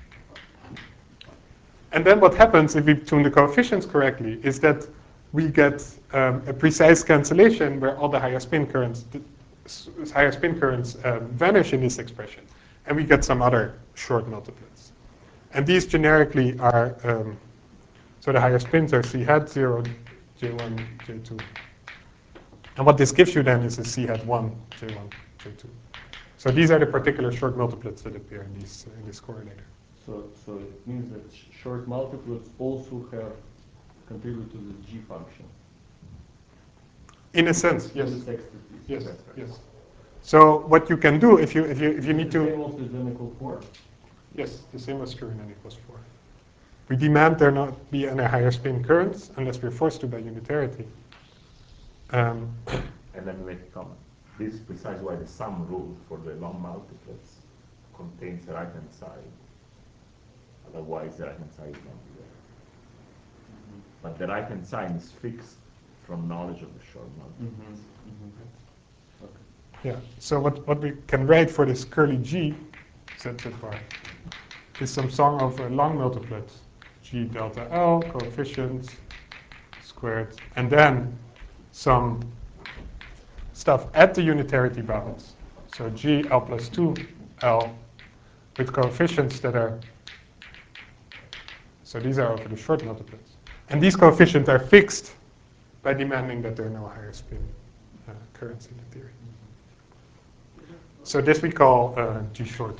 And then what happens if we tune the coefficients correctly is that we get um, a precise cancellation where all the higher spin currents, the higher spin currents um, vanish in this expression, and we get some other short multiplets. And these generically are, um, so the higher spins are C hat zero, J one, J two. And what this gives you then is a C hat one, J one, J two. So these are the particular short multiplets that appear in, these, uh, in this correlator. So, so it means that sh short multiplets also have contribute to the G function. In a sense, yes. In this expertise. Yes, yes. So what you can do if you if you if you need The to same also is N equal four. yes, the same was true in N equals four. We demand there not be any higher spin currents unless we're forced to by unitarity. Um, and let me make a comment. This is precisely why the sum rule for the long multiplets contains the right-hand side. Otherwise, the right-hand side is not there. Mm-hmm. But the right-hand side is fixed from knowledge of the short multiplets. Mm-hmm. Mm-hmm. Okay. yeah. So what, what we can write for this curly G, Z Z bar, is some song of a long multiplet, G delta L, coefficients, squared, and then some stuff at the unitarity bounds. So G L plus two L with coefficients that are, so these are over the short multiplets. And these coefficients are fixed by demanding that there are no higher spin uh, currents in the theory. So this we call uh, G short.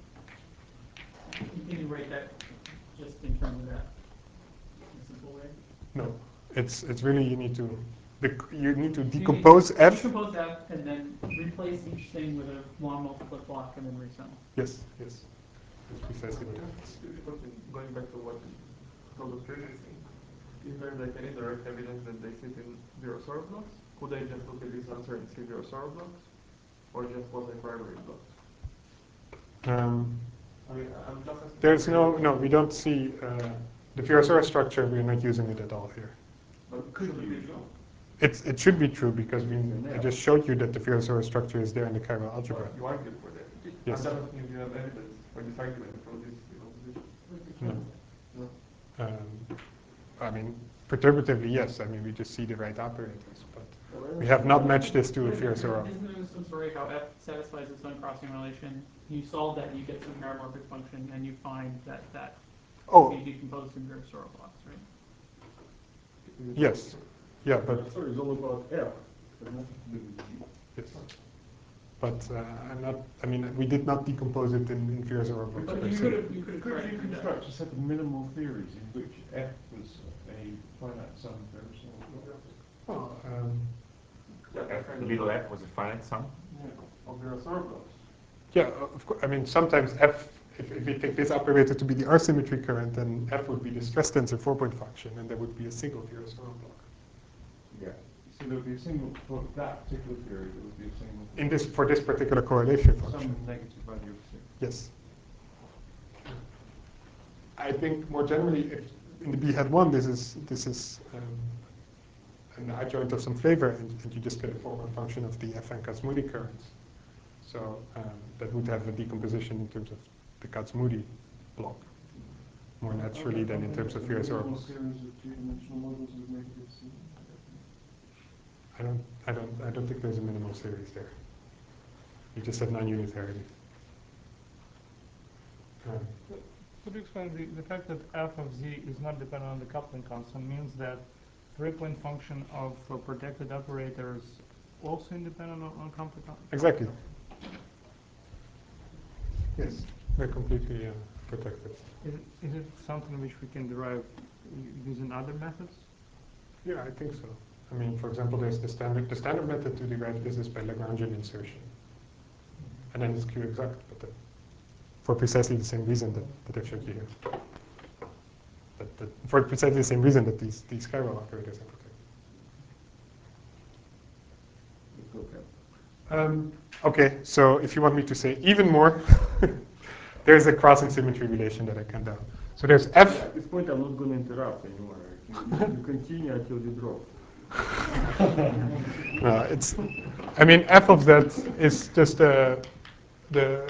Can you write that just in terms of that in a simple way? No, it's it's really you need to the, you need to So you decompose F. Decompose F and then replace each thing with a long multiplet block and then resum. Yes, yes. That's precisely what happens. Going back to what I told us previously, is there like any direct evidence that they sit in zero-sort blocks? Could I just look at this answer and see zero-sort blocks? Or just was a primary blocks? Um, I mean, I'm just asking. there's no, no, we don't see uh, the Virasoro structure, we're not using it at all here. But could it be true? It's, it should be true because we, I just showed you that the Virasoro structure is there in the chiral algebra. You argued for that. Yes. I'm just asking if you have evidence for this argument from this composition. No. No. Um, I mean, perturbatively, yes. I mean, we just see the right operators, but we have not matched this to a Virasoro. Isn't there some story how F satisfies its own crossing relation? You solve that, you get some paramorphic function, and you find that that Oh. can be decomposed in Virasoro blocks, right? Yes. Yeah, but Sorry, it's all about F. It has nothing to do with G. yes. But uh, I'm not. I mean, we did not decompose it in, in Virasoro blocks But per you se. could have, you could have Could you corrected that. construct a set of minimal theories in which F was a finite sum of very small blocks? Well, um, F, little f was a finite sum. Of Virasoro blocks. yeah, of course. I mean, sometimes F. If, if we take this operator to be the R-symmetry current, then F would be the stress tensor four-point function, and there would be a single Virasoro block. Yeah. So there would be a single, for that particular theory, there would be a single. In this, for this particular correlation function. Some negative value of six. Yes. I think more generally, if in the B hat one, this is this is um, an adjoint of some flavor, and, and you just get a formal function of the F and Kac-Moody currents. So um, that would have a decomposition in terms of the Kac-Moody block more naturally than in terms of Virasoro blocks. I don't, I don't, I don't think there's a minimal series there. You just have non-unitarity. Um, Could you explain the, the fact that f of z is not dependent on the coupling constant means that three-point function of uh, protected operators also independent on, on coupling constant? exactly. Yes, they're completely uh, protected. Is it, is it something which we can derive using other methods? Yeah, I think so. I mean, for example, there's the standard, the standard method to derive this is by Lagrangian insertion. And then it's Q-exact, but the, for precisely the same reason that, that I've showed you here. That, that, for precisely the same reason that these, these chiral operators are protected. Um, okay, so if you want me to say even more, there's a crossing symmetry relation that I can do. So there's F. Yeah, at this point, I'm not going to interrupt anymore. You, you continue until you drop. No, it's. I mean, F of Z is just uh, the.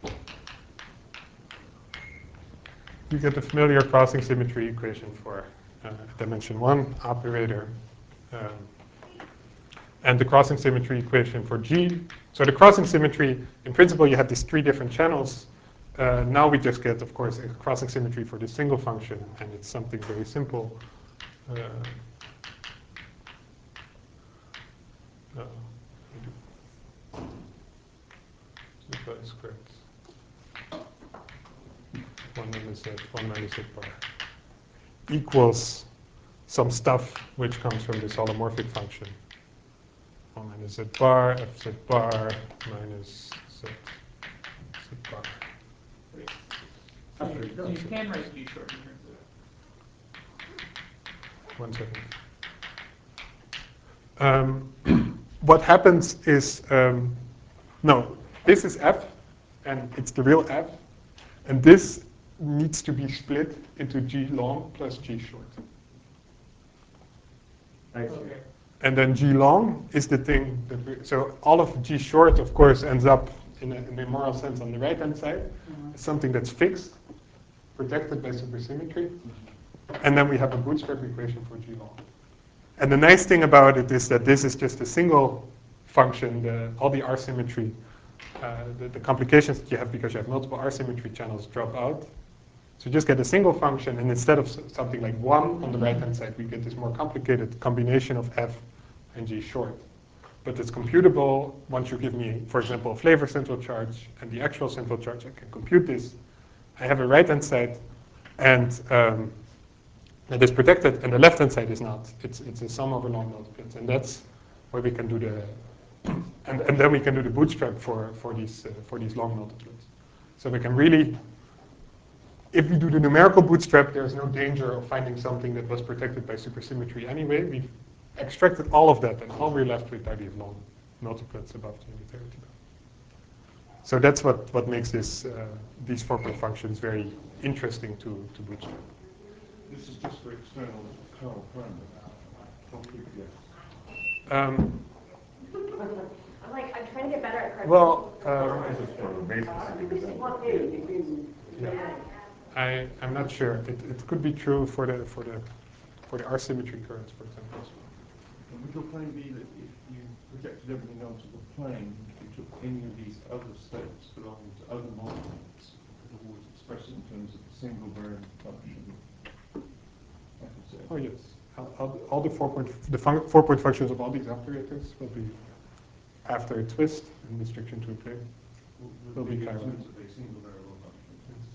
You get the familiar crossing symmetry equation for uh, dimension one operator, um, and the crossing symmetry equation for G. So the crossing symmetry, in principle, you have these three different channels. Uh, now we just get, of course, a crossing symmetry for this single function, and it's something very simple. Uh, uh, two pi squared. one minus z, one minus z bar equals some stuff which comes from this holomorphic function. one minus z bar, f z bar, minus z, z bar. So you, so you can write G short in terms of One second. Um, what happens is, um, no, this is f, and it's the real f, and this needs to be split into G long plus G short. I see. Okay. And then G long is the thing that we, so all of G short, of course, ends up in a, in a moral sense on the right-hand side. Mhm. It's something that's fixed, protected by supersymmetry. And then we have a bootstrap equation for G long. And the nice thing about it is that this is just a single function. The, all the R-symmetry, uh, the, the complications that you have because you have multiple R-symmetry channels drop out. So you just get a single function, and instead of something like one on the right-hand side, we get this more complicated combination of f and G short. But it's computable once you give me, for example, a flavor central charge and the actual central charge. I can compute this. I have a right-hand side, and um, that is protected, and the left-hand side is not. It's it's a sum over long multiplets, and that's where we can do the and and then we can do the bootstrap for for these uh, for these long multiplets. So we can really, if we do the numerical bootstrap, there's no danger of finding something that was protected by supersymmetry anyway. We've extracted all of that, and all we're left with are these long multiplets above the unitarity bound. So that's what what makes this uh, these four-point functions very interesting to to bootstrap. This is just for external Carl parameters, not P P S. Um, I'm like, I'm trying to get better at cartoon. well, um, This is for a very specific example. yeah. I I'm not sure. It it could be true for the for the for the R symmetry currents, for example. as well. And would your claim be that if you projected everything onto the plane, you took any of these other states belonging to other modules, you could always express it in terms of a single variant function? I could say. Oh yes, all, all, all the four point the fun, four point functions of all these operators will be after a twist and restriction to a plane. Will be in chiral. terms of a single variable function.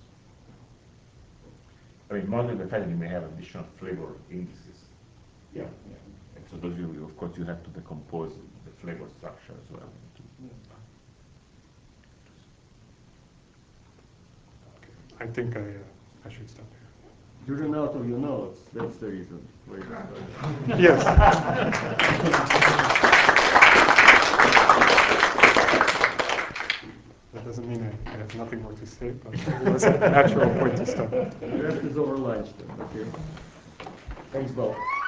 I mean, modeling the fact that you may have additional flavor indices. Yeah, yeah. And so those you, of course, you have to decompose the flavor structure as well. I think I uh, I should stop here. You ran out of your notes. That's the reason. Why you started. Yes. That doesn't mean I, I have nothing more to say, but it was a natural point to stop. The rest is over lunch then, okay? Thanks, Bob.